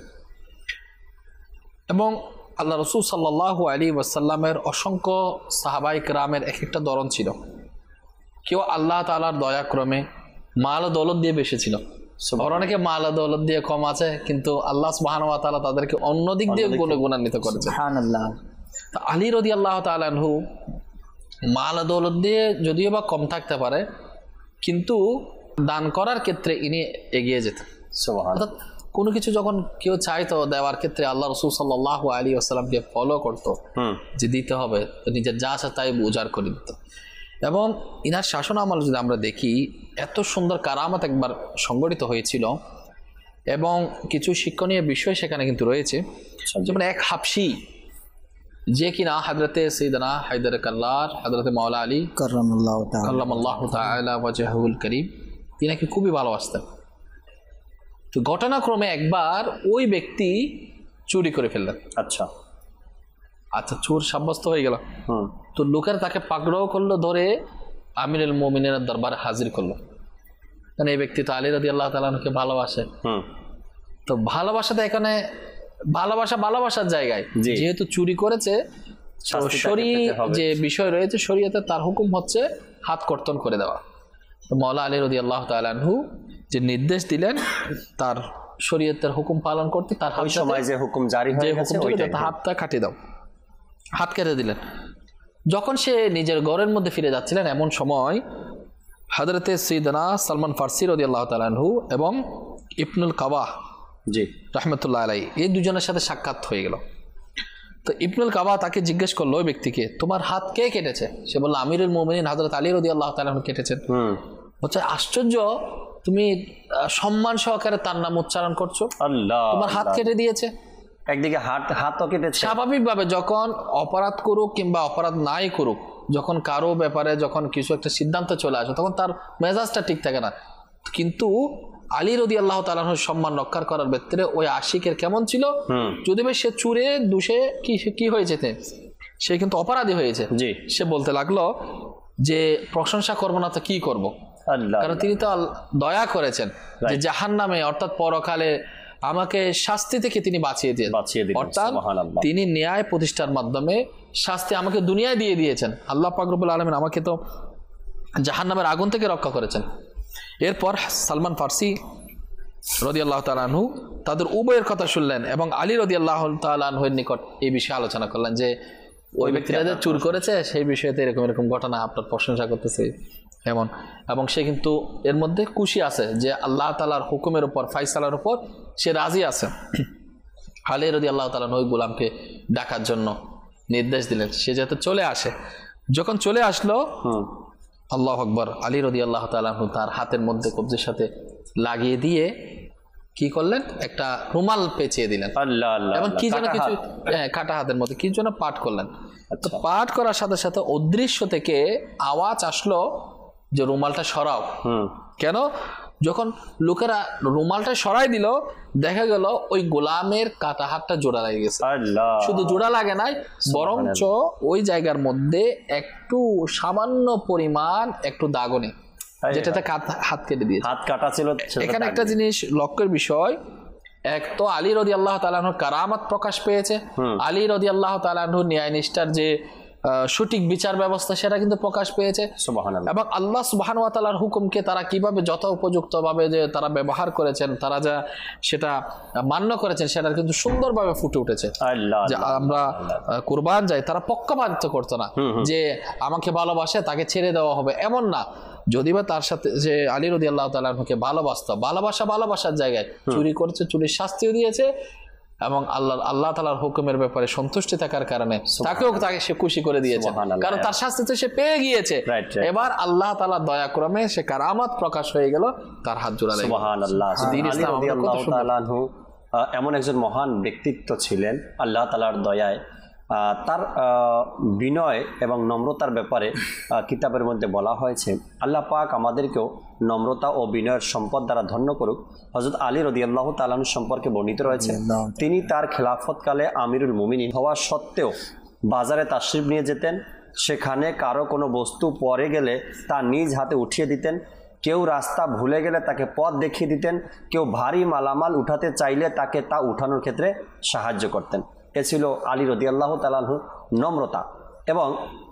এবং আল্লাহ রসুল সাল্লাল্লাহু আলাইহি ওয়াসাল্লামের অসংখ্য সাহাবায়ে কেরামের এক একটা ধরন ছিল। কেউ আল্লাহ তাআলার দয়াক্রমে মাল ও দৌলত দিয়ে বেশি ছিল, আর অনেকে মাল ও দৌলত দিয়ে কম আছে, কিন্তু আল্লাহ সুবহানাহু ওয়া তাআলা তাদেরকে অন্য দিক দিয়ে গুণে গুণান্বিত করেছে। সুবহানাল্লাহ। আলী রাদিয়াল্লাহু তাআলা আনহু মাল ও দৌলত দিয়ে যদিও বা কম থাকতে পারে, কিন্তু দান করার ক্ষেত্রে ইনি এগিয়ে যেতেন। অর্থাৎ কোনো কিছু যখন কেউ চাইতো দেওয়ার ক্ষেত্রে আল্লাহ রসুল সাল্লাল্লাহু আলাইহি ওয়াসাল্লামকে ফলো করতো, যে দিতে হবে, তো নিজের যা আছে তাই উজাড় করে দিত। এবং ইনার শাসন আমল যদি আমরা দেখি, এত সুন্দর কারামত একবার সংগঠিত হয়েছিল এবং কিছু শিক্ষণীয় বিষয় সেখানে কিন্তু রয়েছে। যেমন এক হাবশী, যে কিনা হযরতে সাইয়্যিদনা হায়দার কাররার, হযরতে মাওলা আলী কাররামাল্লাহু তাআলা কাররামাল্লাহু তাআলা ওয়াজহুল কারীম, তিনাকে খুবই ভালোবাসতেন। তো ঘটনাক্রমে একবার ওই ব্যক্তি চুরি করে ফেললেন। আচ্ছা আচ্ছা, চোর সাব্যস্ত হয়ে গেল। তো লোকের তাকে পাকড়াও করলো, ধরে আমিরুল মুমিনের দরবারে হাজির করলো। কারণ এই ব্যক্তি তো আলী রাদিয়াল্লাহু তাআলা আনহুকে ভালোবাসে। তো ভালোবাসাতে এখানে ভালোবাসা ভালোবাসার জায়গায়, যেহেতু চুরি করেছে, শরী যে বিষয় রয়েছে শরীয়তে তার হুকুম হচ্ছে হাত কর্তন করে দেওয়া। তো মাওলা আলী রাদিয়াল্লাহু তাআলা আনহু যে নির্দেশ দিলেন তার শরীয়তের হুকুম পালন করতে, তার ওই সময় যে হুকুম জারি হয়ে গেছে ওইটা হাতটা কাটিয়ে দাও, হাত কেটে দিলেন। যখন সে নিজের ঘরের মধ্যে ফিরে যাচ্ছিলেন, এমন সময় হযরতে সাইয়্যিদনা সালমান ফারসি রাদিয়াল্লাহু তাআলা আনহু এবং ইবনুল কাবাহ জি রাহমাতুল্লাহ আলাইহি এই দুজনের সাথে সাক্ষাৎ হয়ে গেল। তো ইবনুল কাবাহ তাকে জিজ্ঞেস করলো ওই ব্যক্তিকে, তোমার হাত কে কেটেছে? সে বলল, আমিরুল মুমিনিন হযরত আলী রাদিয়াল্লাহু তাআলা আনহু কেটেছেন। বলছে, আশ্চর্য, তুমি সম্মান সহকারে তার নাম উচ্চারণ করছো, আল্লাহ তোমার হাত কেটে দিয়েছে। একদিকে হাত হাতও কেটেছে। স্বাভাবিকভাবে যখন অপরাধ করুক কিংবা অপরাধ নাই করুক, যখন কারো ব্যাপারে যখন কিছু একটা সিদ্ধান্ত চলে আসে, তখন তার মেজাজটা ঠিক থাকে না। কিন্তু আলী রাদিয়াল্লাহু তাআলা আনহুর সম্মান রক্ষা করার ক্ষেত্রে ওই আশিকের কেমন ছিল, যদি ভাই সে চুরে দুষে কি কি হয়েছে, সে কিন্তু অপরাধী হয়েছে। জি, সে বলতে লাগলো যে প্রশংসা করবো না তো কি করবো, কারণ তিনি তো দয়া করেছেন যে জাহান্নামে অর্থাৎ পরকালে আমাকে শাস্তি থেকে তিনি বাঁচিয়ে দিয়ে বাঁচিয়ে দিলেন। অর্থাৎ তিনি ন্যায় প্রতিষ্ঠার মাধ্যমে শাস্তি আমাকে দুনিয়ায় দিয়ে দিয়েছেন। আল্লাহ পাক রব্বুল আলামিন আমাকে তো জাহান্নামের আগুন থেকে রক্ষা করেছেন। এরপর সালমান ফারসি রাদিয়াল্লাহু তাআলা আনহু তাদের উভয়ের কথা শুনলেন এবং আলী রাদিয়াল্লাহু তাআলা আনহুর নিকট এই বিষয়ে আলোচনা করলেন যে ওই ব্যক্তিরা যে চুর করেছে সেই বিষয়তে এরকম এরকম ঘটনা আপনার প্রশংসা করতেছে এমন, এবং সে কিন্তু এর মধ্যে খুশি আছে যে আল্লাহ তাআলার হুকুমের উপর, ফায়সালার উপর সে রাজি আছে। আলী রাদিয়াল্লাহু তাআলা ওই গোলামকে ডাকার জন্য নির্দেশ দিলেন, সে যাতে চলে আসে। যখন চলে আসলো, আল্লাহু আকবার, আলী রাদিয়াল্লাহু তাআলা তার হাতের মধ্যে কবজির সাথে লাগিয়ে দিয়ে কি করলেন, একটা রুমাল পেঁচিয়ে দিলেন আল্লাহ আল্লাহ, এবং কি যেন কিছু, হ্যাঁ কাটা হাতের মধ্যে কি যেন পাঠ করলেন। তো পাঠ করার সাথে সাথে অদৃশ্য থেকে আওয়াজ আসলো যে রুমালটা সরাও। কেন? যখন লোকেরা রুমালটা সরাই দিল, দেখা গেল ওই গোলামের কাটা হাতটা জোড়া লাগে গেছে। শুধু জোড়া লাগে নাই, বরঞ্চ ওই জায়গার মধ্যে একটু সামান্য পরিমাণ একটু দাগও নেই, যেটাতে হাত কেটে দিয়েছে, হাত কাটা ছিল। এখানে একটা জিনিস লক্ষ্যের বিষয়, এক তো আলী রাদিয়াল্লাহু তাআলা আনহুর কারামাত প্রকাশ পেয়েছে, আলী রাদিয়াল্লাহু তাআলা আনহুর ন্যায় নিষ্ঠার যে সঠিক বিচার ব্যবস্থা সেটা কিন্তু প্রকাশ পেয়েছে। সুবহানাল্লাহ। এবং আল্লাহ সুবহানাহু ওয়া তাআলার হুকুমকে তারা কিভাবে যথোপযুক্ত ভাবে যে তারা ব্যবহার করেছেন, তারা যা সেটা মান্য করেছেন, সেটা কিন্তু সুন্দরভাবে ফুটে উঠেছে। যে আমরা কুরবান যাই, তারা পক্ষপাতিত্ব করতো না যে আমাকে ভালোবাসে তাকে ছেড়ে দেওয়া হবে, এমন না। যদি বা তার সাথে যে আলী রাদিয়াল্লাহু তাআলা আনহুকে ভালোবাসতো, ভালোবাসা ভালোবাসার জায়গায়, চুরি করেছে চুরির শাস্তিও দিয়েছে, এবং আল্লাহ আল্লাহ তাআলার হুকুমের ব্যাপারে সন্তুষ্টি থাকার কারণে তাকেও তাকে সে খুশি করে দিয়েছে, কারণ তার শাস্তি তো সে পেয়ে গিয়েছে। এবার আল্লাহ তাআলা দয়াক্রমে সে কারামাত প্রকাশ হয়ে গেল, তার হাত জোড়া লেগে। সুবহানাল্লাহ। দ্বীন ইসলাম রাদিয়াল্লাহু তাআলা আনহু এমন একজন মহান ব্যক্তিত্ব ছিলেন, আল্লাহ তাআলার দয়ায় তার বিনয় এবং নম্রতার ব্যাপারে কিতাবের মধ্যে বলা হয়েছে। আল্লাহ পাক আমাদেরকেও নম্রতা ও বিনয়ের সম্পদ দ্বারা ধন্য করুক। হযরত আলী রাদিয়াল্লাহু তাআলা আনহু সম্পর্কে বর্ণিত রয়েছে, তিনি তার খেলাফতকালে আমিরুল মুমিনিন হওয়া সত্ত্বেও বাজারে তাশরিফ নিয়ে যেতেন, সেখানে কারো কোনো বস্তু পড়ে গেলে তা নিজ হাতে উঠিয়ে দিতেন, কেউ রাস্তা ভুলে গেলে তাকে পথ দেখিয়ে দিতেন, কেউ ভারী মালামাল উঠাতে চাইলে তাকে তা উঠানোর ক্ষেত্রে সাহায্য করতেন। এ ছিল আলী রাদিয়াল্লাহু তাআলা আনহুর নম্রতা। এবং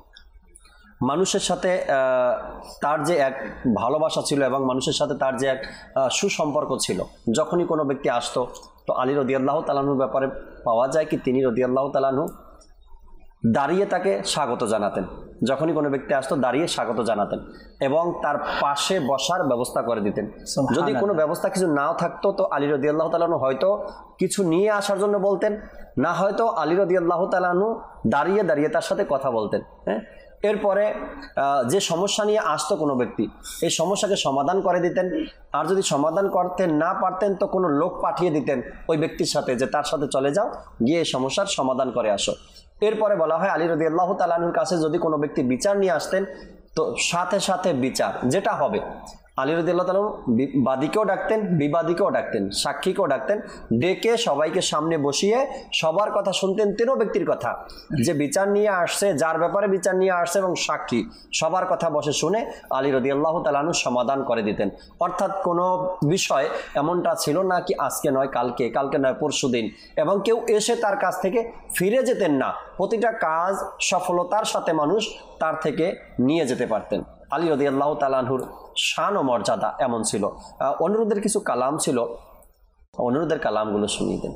মানুষের সাথে তার যে এক ভালোবাসা ছিল এবং মানুষের সাথে তার যে এক সুসম্পর্ক ছিল, যখনই কোনো ব্যক্তি আসতো তো আলী রাদিয়াল্লাহু তাআলা আনহুর ব্যাপারে পাওয়া যায় কি তিনি রাদিয়াল্লাহু তাআলা আনহু দাঁড়িয়ে তাকে স্বাগত জানাতেন। যখনই কোনো ব্যক্তি আসতো দাঁড়িয়ে স্বাগত জানাতেন এবং তার পাশে বসার ব্যবস্থা করে দিতেন। যদি কোনো ব্যবস্থা কিছু নাও থাকতো তো আলী রাদিয়াল্লাহু তাআলা আনহু হয়তো কিছু নিয়ে আসার জন্য বলতেন, না হয়তো আলী রাদিয়াল্লাহু তাআলা আনহু দাঁড়িয়ে দাঁড়িয়ে তার সাথে কথা বলতেন। হ্যাঁ, এরপরে যে সমস্যা নিয়ে আসতো কোনো ব্যক্তি, এই সমস্যাকে সমাধান করে দিতেন। আর যদি সমাধান করতে না পারতেন তো কোনো লোক পাঠিয়ে দিতেন ওই ব্যক্তির সাথে, যে তার সাথে চলে যাও, গিয়ে এই সমস্যার সমাধান করে আসো। এরপরে বলা হয় আলী রাদিয়াল্লাহু তাআলা আনহুর কাছে যদি কোনো ব্যক্তি বিচার নিয়ে আসতেন তো সাথে সাথে বিচার যেটা হবে, আলী রাদিয়াল্লাহু তাআলা বাদীকেও ডাকতেন, বিবাদীকেও ডাকতেন, সাক্ষীকেও ডাকতেন, ডেকে সবাইকে সামনে বসিয়ে সবার কথা শুনতেন, তিনও ব্যক্তির কথা, যে বিচার নিয়ে আসছে, যার ব্যাপারে বিচার নিয়ে আসছে এবং সাক্ষী, সবার কথা বসে শুনে আলী রাদিয়াল্লাহু তাআলা আনহু সমাধান করে দিতেন। অর্থাৎ কোনো বিষয় এমনটা ছিল না কি আজকে নয় কালকে, কালকে নয় পরশু দিন, এবং কেউ এসে তার কাছ থেকে ফিরে যেতেন না। প্রতিটা কাজ সফলতার সাথে মানুষ তার থেকে নিয়ে যেতে পারতেন। আলী রাদিয়াল্লাহু তাআলা আনহুর শান ও মর্যাদা এমন ছিল। অনুরোধের কিছু কালাম ছিল, অনুরোধের কালামগুলো শুনিয়ে দেন।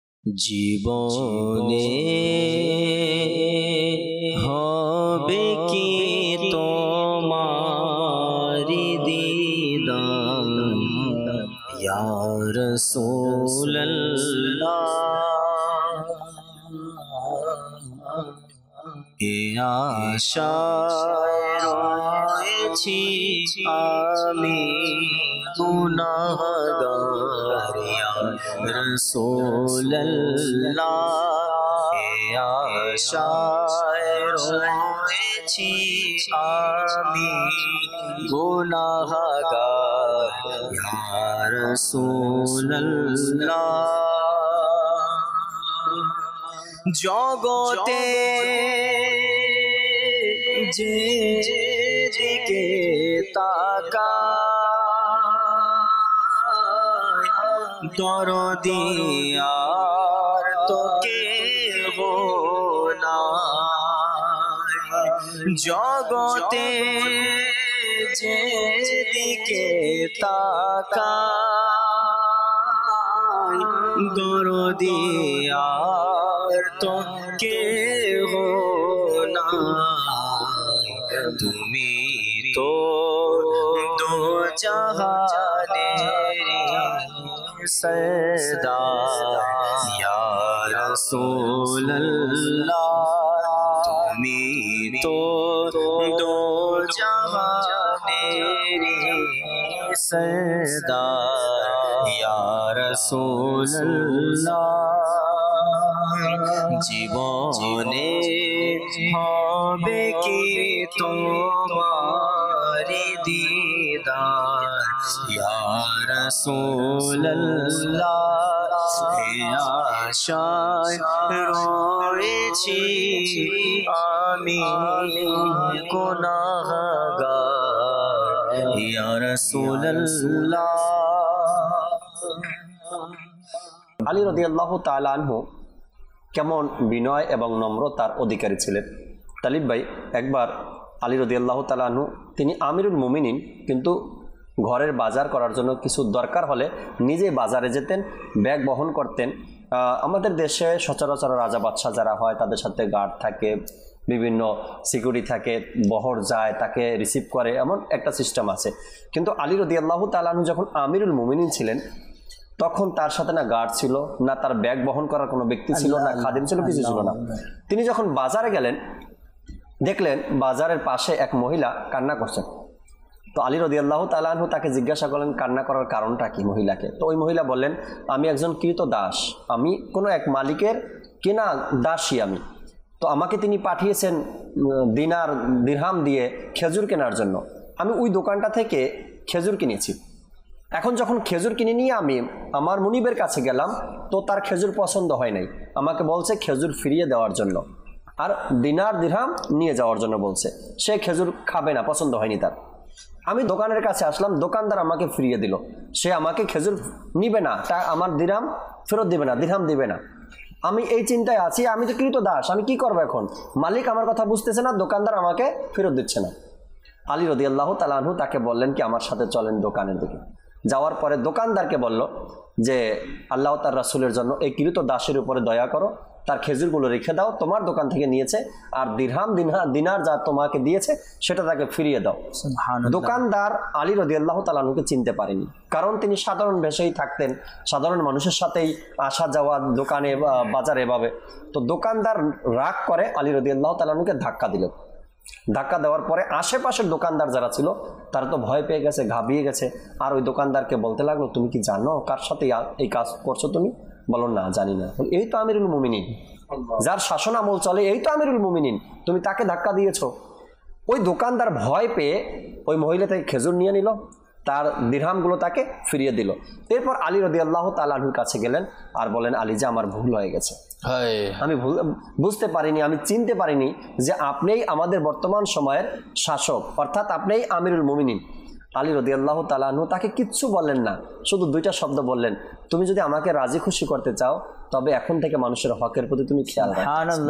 জীবনে হবে কি তোমারি দিদার ইয়া রাসূলুল্লাহ, এ আশায় রয়েছি আমি গুনাহগার ইয়া রাসূলুল্লাহ, এ আশায় রয়েছি আমি গুনাহগার ইয়া রাসূলুল্লাহ। জগতে যে দিকে তাকায় দরদি আর তো কেহ নাই, জগতে যে দিকে তাকায় দরদি আর তো কেহ নাই, তুমি তো দো জাহানেরি সরদার ইয়া রাসূলুল্লাহ, তুমি তো দো জাহানেরি সরদার ইয়া রাসূলুল্লাহ। জীবনে হবে কি তোমারি দিদার ইয়া রাসূলুল্লাহ, হে আশায় রয়েছি আমি গুনাহগার ইয়া রাসূলুল্লাহ। আলী রাদিয়াল্লাহু তাআলা আনহু কেমন বিনয় এবং নম্রতার অধিকারী ছিলেন। তালিব ভাই, একবার আলী রাদিয়াল্লাহু তাআলা আনহু তিনি আমিরুল মুমিনিন, কিন্তু ঘরের বাজার করার জন্য কিছু দরকার হলে নিজেই বাজারে যেতেন, ব্যাগ বহন করতেন। আমাদের দেশে সচরাচর রাজা বাদশাহ যারা হয় তাদের সাথে গার্ড থাকে, বিভিন্ন সিকিউরিটি থাকে, বহর যায়, তাকে রিসিভ করে, এমন একটা সিস্টেম আছে। কিন্তু আলী রাদিয়াল্লাহু তাআলা আনহু যখন আমিরুল মুমিনিন ছিলেন তখন তার সাথে না গার্ড ছিল, না তার ব্যাগ বহন করার কোনো ব্যক্তি ছিল, না খাদিম ছিল, কিছু ছিল না। তিনি যখন বাজারে গেলেন দেখলেন বাজারের পাশে এক মহিলা কান্না করছেন। তো আলী রাদিয়াল্লাহু তাআলা আনহু তাকে জিজ্ঞাসা করলেন কান্না করার কারণটা কি মহিলাকে। তো ওই মহিলা বললেন, আমি একজন কৃত দাস, আমি কোনো এক মালিকের কেনা দাসী আমি। তো আমাকে তিনি পাঠিয়েছেন দিনার দিরহাম দিয়ে খেজুর কেনার জন্য। আমি ওই দোকানটা থেকে খেজুর কিনেছি। এখন যখন খেজুর কিনে নিয়ে আমি আমার মুনিবের কাছে গেলাম তো তার খেজুর পছন্দ হয় নাই, আমাকে বলছে খেজুর ফিরিয়ে দেওয়ার জন্য, আর দিনার দিরহাম নিয়ে যাওয়ার জন্য বলছে। সে খেজুর খাবে না, পছন্দ হয়নি তার। আমি দোকানের কাছে আসলাম, দোকানদার আমাকে ফিরিয়ে দিল, সে আমাকে খেজুর নিবে না, তা আমার দিরহাম ফেরত দিবে না, দিরহাম দিবে না। আমি এই চিন্তায় আছি, আমি তো কৃত দাস, আমি কি করবো এখন? মালিক আমার কথা বুঝতেছে না, দোকানদার আমাকে ফেরত দিচ্ছে না। আলী রাদিয়াল্লাহু তাআলা আনহু তাকে বললেন কি আমার সাথে চলেন দোকানের দিকে। যাওয়ার পরে দোকানদারকে বলল যে আল্লাহ তার রাসূলের জন্য এই কৃত দাসের উপরে দয়া করো, তার খেজুরগুলো রেখে দাও, তোমার দোকান থেকে নিয়েছে, আর দিরহাম দিনার যা তোমাকে দিয়েছে সেটা তাকে ফিরিয়ে দাও। দোকানদার আলী রাদিয়াল্লাহু তাআলা আনহুকে চিনতে পারেনি, কারণ তিনি সাধারণ বেশেই থাকতেন, সাধারণ মানুষের সাথেই আসা যাওয়া দোকানে বাজারে এভাবে। তো দোকানদার রাগ করে আলী রাদিয়াল্লাহু তাআলা আনহুকে ধাক্কা দিল। ধাক্কা দেওয়ার পরে আশেপাশের দোকানদার যারা ছিল তারা তো ভয় পেয়ে গেছে, ঘাবড়িয়ে গেছে। আর ওই দোকানদারকে বলতে লাগলো, তুমি কি জানো কার সাথে এই কাজ করছো? তুমি বলো, না জানি না। এই তো আমিরুল মুমিনিন, যার শাসন আমল চলে, এই তো আমিরুল মুমিনিন, তুমি তাকে ধাক্কা দিয়েছো। ওই দোকানদার ভয় পেয়ে ওই মহিলা থেকে খেজুর নিয়ে নিল, তার দিরহামগুলো তাকে ফিরিয়ে দিল। এরপর আলী রাদিয়াল্লাহু তাআলা আনহুর কাছে গেলেন আর বলেন, আলী যে আমার ভুল হয়ে গেছে, আমি বুঝতে পারিনি, আমি চিনতে পারিনি যে আপনিই আমাদের বর্তমান সময়ের শাসক, অর্থাৎ আপনিই আমিরুল মুমিনিন। আলী রাদিয়াল্লাহু তাআলা আনহু তাকে কিচ্ছু বললেন না, শুধু দুইটা শব্দ বললেন, তুমি যদি আমাকে রাজি খুশি করতে চাও তবে এখন থেকে মানুষের হকের প্রতি তুমি খেয়াল রাখো।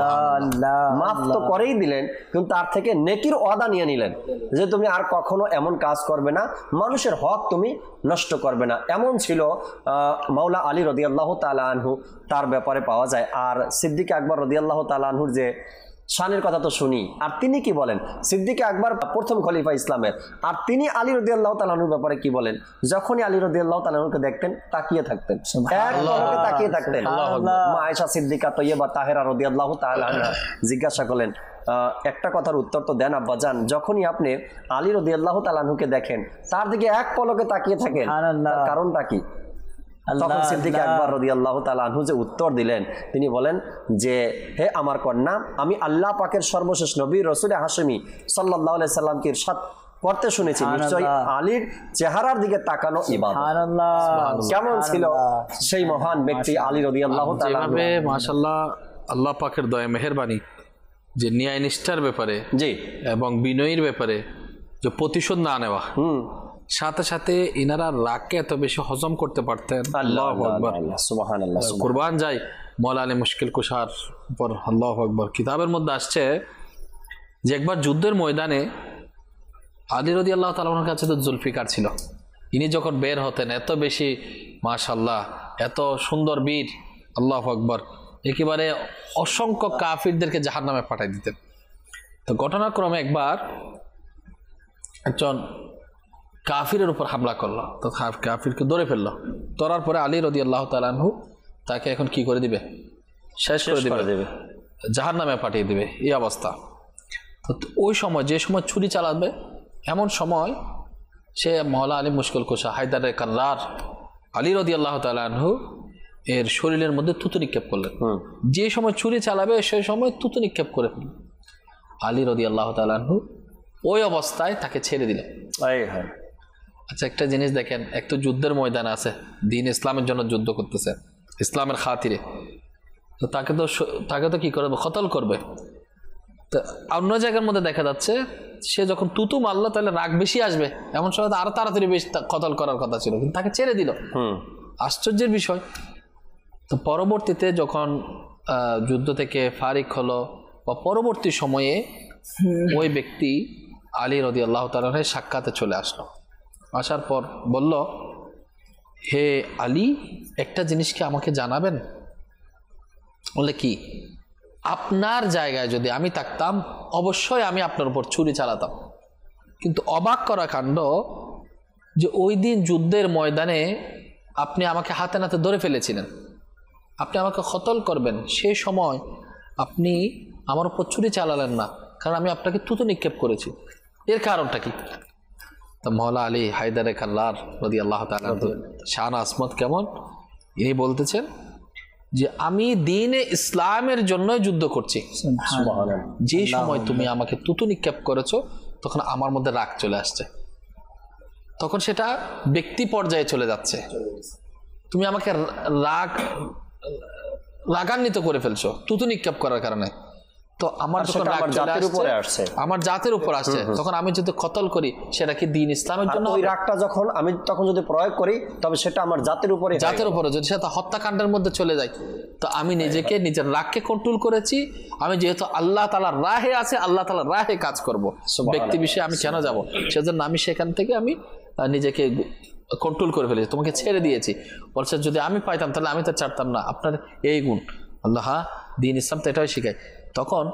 মাফ তো করেই দিলেন, কিন্তু তার থেকে নেকির ওয়াদা নিয়ে নিলেন যে তুমি আর কখনো এমন কাজ করবে না, মানুষের হক তুমি নষ্ট করবে না। এমন ছিল মাওলা আলী রাদিয়াল্লাহু তাআলা আনহু, তার ব্যাপারে পাওয়া যায়। আর সিদ্দিক আকবর রাদিয়াল্লাহু তাআলা আনহুর যে শানের কথা তো শুনি, আর তিনি কি বলেন? সিদ্দিক আকবর প্রথম খলিফা ইসলামের, আর তিনি আলী রাদিয়াল্লাহু তাআলা আনহুর ব্যাপারে কি বলেন? যখনই আলী রাদিয়াল্লাহু তাআলা আনহুকে দেখতেন তাকিয়ে থাকতেন, এক পলকে তাকিয়ে থাকতেন। মা আয়েশা সিদ্দিকা তয়্যিবা তাহেরা রাদিয়াল্লাহু তাআলা আনহা জিজ্ঞাসা করলেন, একটা কথার উত্তর তো দেন আব্বাজান, যখনই আপনি আলী রাদিয়াল্লাহু তাআলা আনহুকে দেখেন তার দিকে এক পলকে তাকিয়ে থাকেন, তার কারণটা কি? তখন সিদ্দিক আকবর রাদিয়াল্লাহু তাআলা আনহু যে উত্তর দিলেন, তিনি বলেন যে হে আমার কন্যা, আমি আল্লাহ পাকের সর্বশেষ নবী রাসূল হাশেমি সাল্লাল্লাহু আলাইহি সাল্লামকে ইরশাদ করতে শুনেছি, নিশ্চয়ই আলীর চেহারার দিকে তাকানো ইবাদত। কেমন ছিল সেই মহান ব্যক্তি আলী রাদিয়াল্লাহু তাআলা আনহু? মাশাআল্লাহ, আল্লাহ পাকের দয়া মেহেরবানি যে ন্যায় নিষ্ঠার ব্যাপারে জি এবং বিনয়ের ব্যাপারে যে প্রতিশোধ না নেওয়া, হুম সাথে সাথে ইনারা রাগকে এত বেশি হজম করতে পারতেন। আল্লাহু আকবার, সুবহানাল্লাহ, কুরবান যায় মওলা আলী মুশকিল কুশার উপর। আল্লাহু আকবার। কিতাবের মধ্যে আসছে যে একবার যুদ্ধের ময়দানে আলী রাদিয়াল্লাহু তাআলার কাছে তো জুলফিকার ছিল, ইনি যখন বের হতেন এত বেশি মাশাআল্লাহ এত সুন্দর বীর, আল্লাহু আকবার, একেবারে অসংখ্য কাফিরদেরকে জাহান্নামে পাঠাই দিতেন। তো ঘটনাক্রমে একবার একজন কাফিরের উপর হামলা করলো, তো কাফিরকে ধরে ফেললো। ধরার পরে আলী রাদিয়াল্লাহু তাআলা আনহু তাকে এখন কি করে দিবে? শেষ করে দিবে, জাহান্নামে পাঠিয়ে দিবে, এই অবস্থা। তো ওই সময়, যে সময় ছুরি চালাবে, এমন সময় সে মাওলা আলী মুশকিল কুশা হায়দার কাল্লার আলী রাদিয়াল্লাহু তাআলা আনহু এর শরীরের মধ্যে থুতু নিক্ষেপ করলেন। যে সময় ছুরি চালাবে সেই সময় থুতু নিক্ষেপ করে ফেললেন। আলী রাদিয়াল্লাহু তাআলা আনহু ওই অবস্থায় তাকে ছেড়ে দিলেন। আচ্ছা, একটা জিনিস দেখেন, এক তো যুদ্ধের ময়দান আছে, দিন ইসলামের জন্য যুদ্ধ করতেছে, ইসলামের খাতিরে, তো তাকে তো তাকে তো কি করবে? কতল করবে। তো অন্য জায়গার মধ্যে দেখা যাচ্ছে সে যখন তুতু মারলো তাহলে রাগ বেশি আসবে, এমন সময় আরো তাড়াতাড়ি বেশি কতল করার কথা ছিল, কিন্তু তাকে ছেড়ে দিল। আশ্চর্যের বিষয়। তো পরবর্তীতে যখন যুদ্ধ থেকে ফারিক হলো বা পরবর্তী সময়ে ওই ব্যক্তি আলী রাদিয়াল্লাহু তাআলা সাক্ষাতে চলে আসলো। আসার পর বলল, হে আলী, একটা জিনিসকে আমাকে জানাবেন? বললে কি? আপনার জায়গায় যদি আমি থাকতাম অবশ্যই আমি আপনার উপর ছুরি চালাতাম। কিন্তু অবাক করা কাণ্ড যে ওই দিন যুদ্ধের ময়দানে আপনি আমাকে হাতে নাতে ধরে ফেলেছিলেন, আপনি আমাকে কতল করবেন, সেই সময় আপনি আমার উপর ছুরি চালালেন না, কারণ আমি আপনাকে থুতু নিক্ষেপ করেছি। এর কারণটা কি? তো মাওলা আলী হায়দার কাল্লার রাদিয়াল্লাহু তাআলা শান আসমত কেমন, ইনি বলতেছেন যে আমি দ্বীনে ইসলামের জন্যই যুদ্ধ করছি। যে সময় তুমি আমাকে থুতু নিক্ষেপ করেছো তখন আমার মধ্যে রাগ চলে আসছে, তখন সেটা ব্যক্তি পর্যায়ে চলে যাচ্ছে। তুমি আমাকে রাগ রাগান্বিত করে ফেলছো থুতু নিক্ষেপ করার কারণে। তো আমার যখন রাগ জাতির উপরে আসছে, আমার জাতের উপর আসছে, তখন আমি যদি কতল করি সেটা কি দ্বীন ইসলামের জন্য? ওই রাগটা যখন আমি তখন যদি প্রয়োগ করি তবে সেটা আমার জাতের উপরে, জাতের উপরে যদি সেটা হত্যাকাণ্ডের মধ্যে চলে যায়, তো আমি নিজেকে নিজের রাগকে কন্ট্রোল করেছি। আমি যেহেতু আল্লাহ তাআলার রাহে আছে, আল্লাহ তাআলার রাহে কাজ করব, ব্যক্তি বিষয়ে আমি কেন যাব? সেজন্য আমি সেখান থেকে আমি নিজেকে কন্ট্রোল করে ফেলেছি, তোমাকে ছেড়ে দিয়েছি। বলছে যদি আমি পাইতাম তাহলে আমি তো ছাড়তাম না। আপনার এই গুণ, আল্লাহ দ্বীন ইসলাম তো এটাই শেখায়। তখন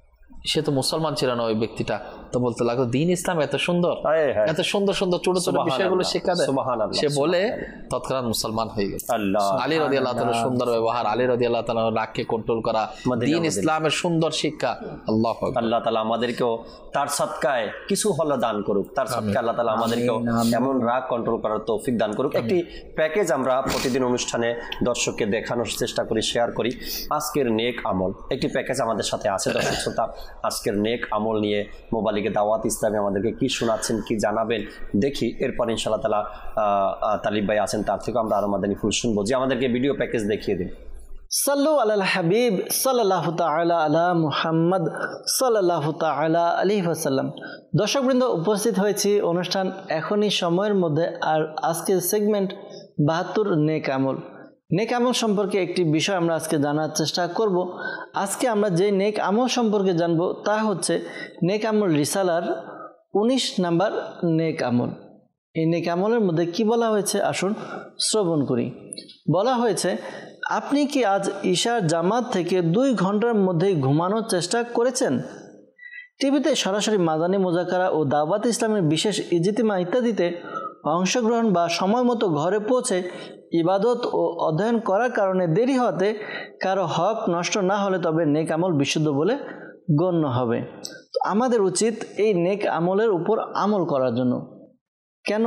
সে তো মুসলমান ছিল না ওই ব্যক্তিটা, তো বলতে লাগলো দ্বীন ইসলাম এত সুন্দর, এত সুন্দর সুন্দর ছোট ছোট বিষয়গুলো শিক্ষা দেয়। সে বলে তৎক্ষণাৎ মুসলমান হয়ে গেল। আলী রাদিয়াল্লাহু তাআলা সুন্দর ব্যবহার, আলী রাদিয়াল্লাহু তাআলা রাগকে কন্ট্রোল করা, দ্বীন ইসলামের সুন্দর শিক্ষা। আল্লাহু আকবার। আল্লাহ তাআলা আমাদেরকেও তার সদকায় কিছু হলো দান করুক, তার সদকায় আল্লাহ তাআলা আমাদেরকেও এমন রাগ কন্ট্রোল করার তৌফিক দান করুক। একটি প্যাকেজ আমরা প্রতিদিন অনুষ্ঠানে দর্শককে দেখানোর চেষ্টা করি, শেয়ার করি। আজকের নেক আমল একটি প্যাকেজ আমাদের সাথে আছে। দর্শক শ্রোতা, আজকের নেক আমল নিয়ে মোবালিকে দাওয়াত ইসলামে আমাদেরকে কি শোনাচ্ছেন, কি জানাবেন দেখি। এরপর ইনশাআল্লাহ তাআলা তালিব ভাই আছেন, তার থেকে আমরা আরো মাদানী ফুল শুনবো, যে আমাদেরকে ভিডিও প্যাকেজ দেখিয়ে দিন। সাল্লু আলাল হাবিব সাল্লাল্লাহু তাআলা আলা মুহাম্মদ সাল্লাল্লাহু তাআলা আলাইহি ওয়াসাল্লাম। দর্শকবৃন্দ, উপস্থিত হয়েছি অনুষ্ঠান এখনই সময়ের মধ্যে। আর আজকের সেগমেন্ট বাহাত্তর নেক আমল। নেক আমল সম্পর্কে একটি বিষয় আমরা আজকে জানার চেষ্টা করব। আজকে আমরা যে নেক আমল সম্পর্কে জানব তা হচ্ছে নেক আমল রিসালার উনিশ নাম্বার নেক আমল। এই নেক আমলের মধ্যে কি বলা হয়েছে আসুন শ্রবণ করি। বলা হয়েছে, আপনি কি আজ ঈশার জামাত থেকে দুই ঘন্টার মধ্যেই ঘুমানোর চেষ্টা করেছেন? টিভিতে সরাসরি মাদানী মুজাকারা ও দাওয়াত ইসলামের বিশেষ ইজতিমা ইত্যাদিতে অংশগ্রহণ বা সময় মতো ঘরে পৌঁছে ইবাদত ও অধ্যয়ন করার কারণে দেরি হতে কারো হক নষ্ট না হলে তবে নেক আমল বিশুদ্ধ বলে গণ্য হবে। তো আমাদের উচিত এই নেক আমলের উপর আমল করার জন্য। কেন?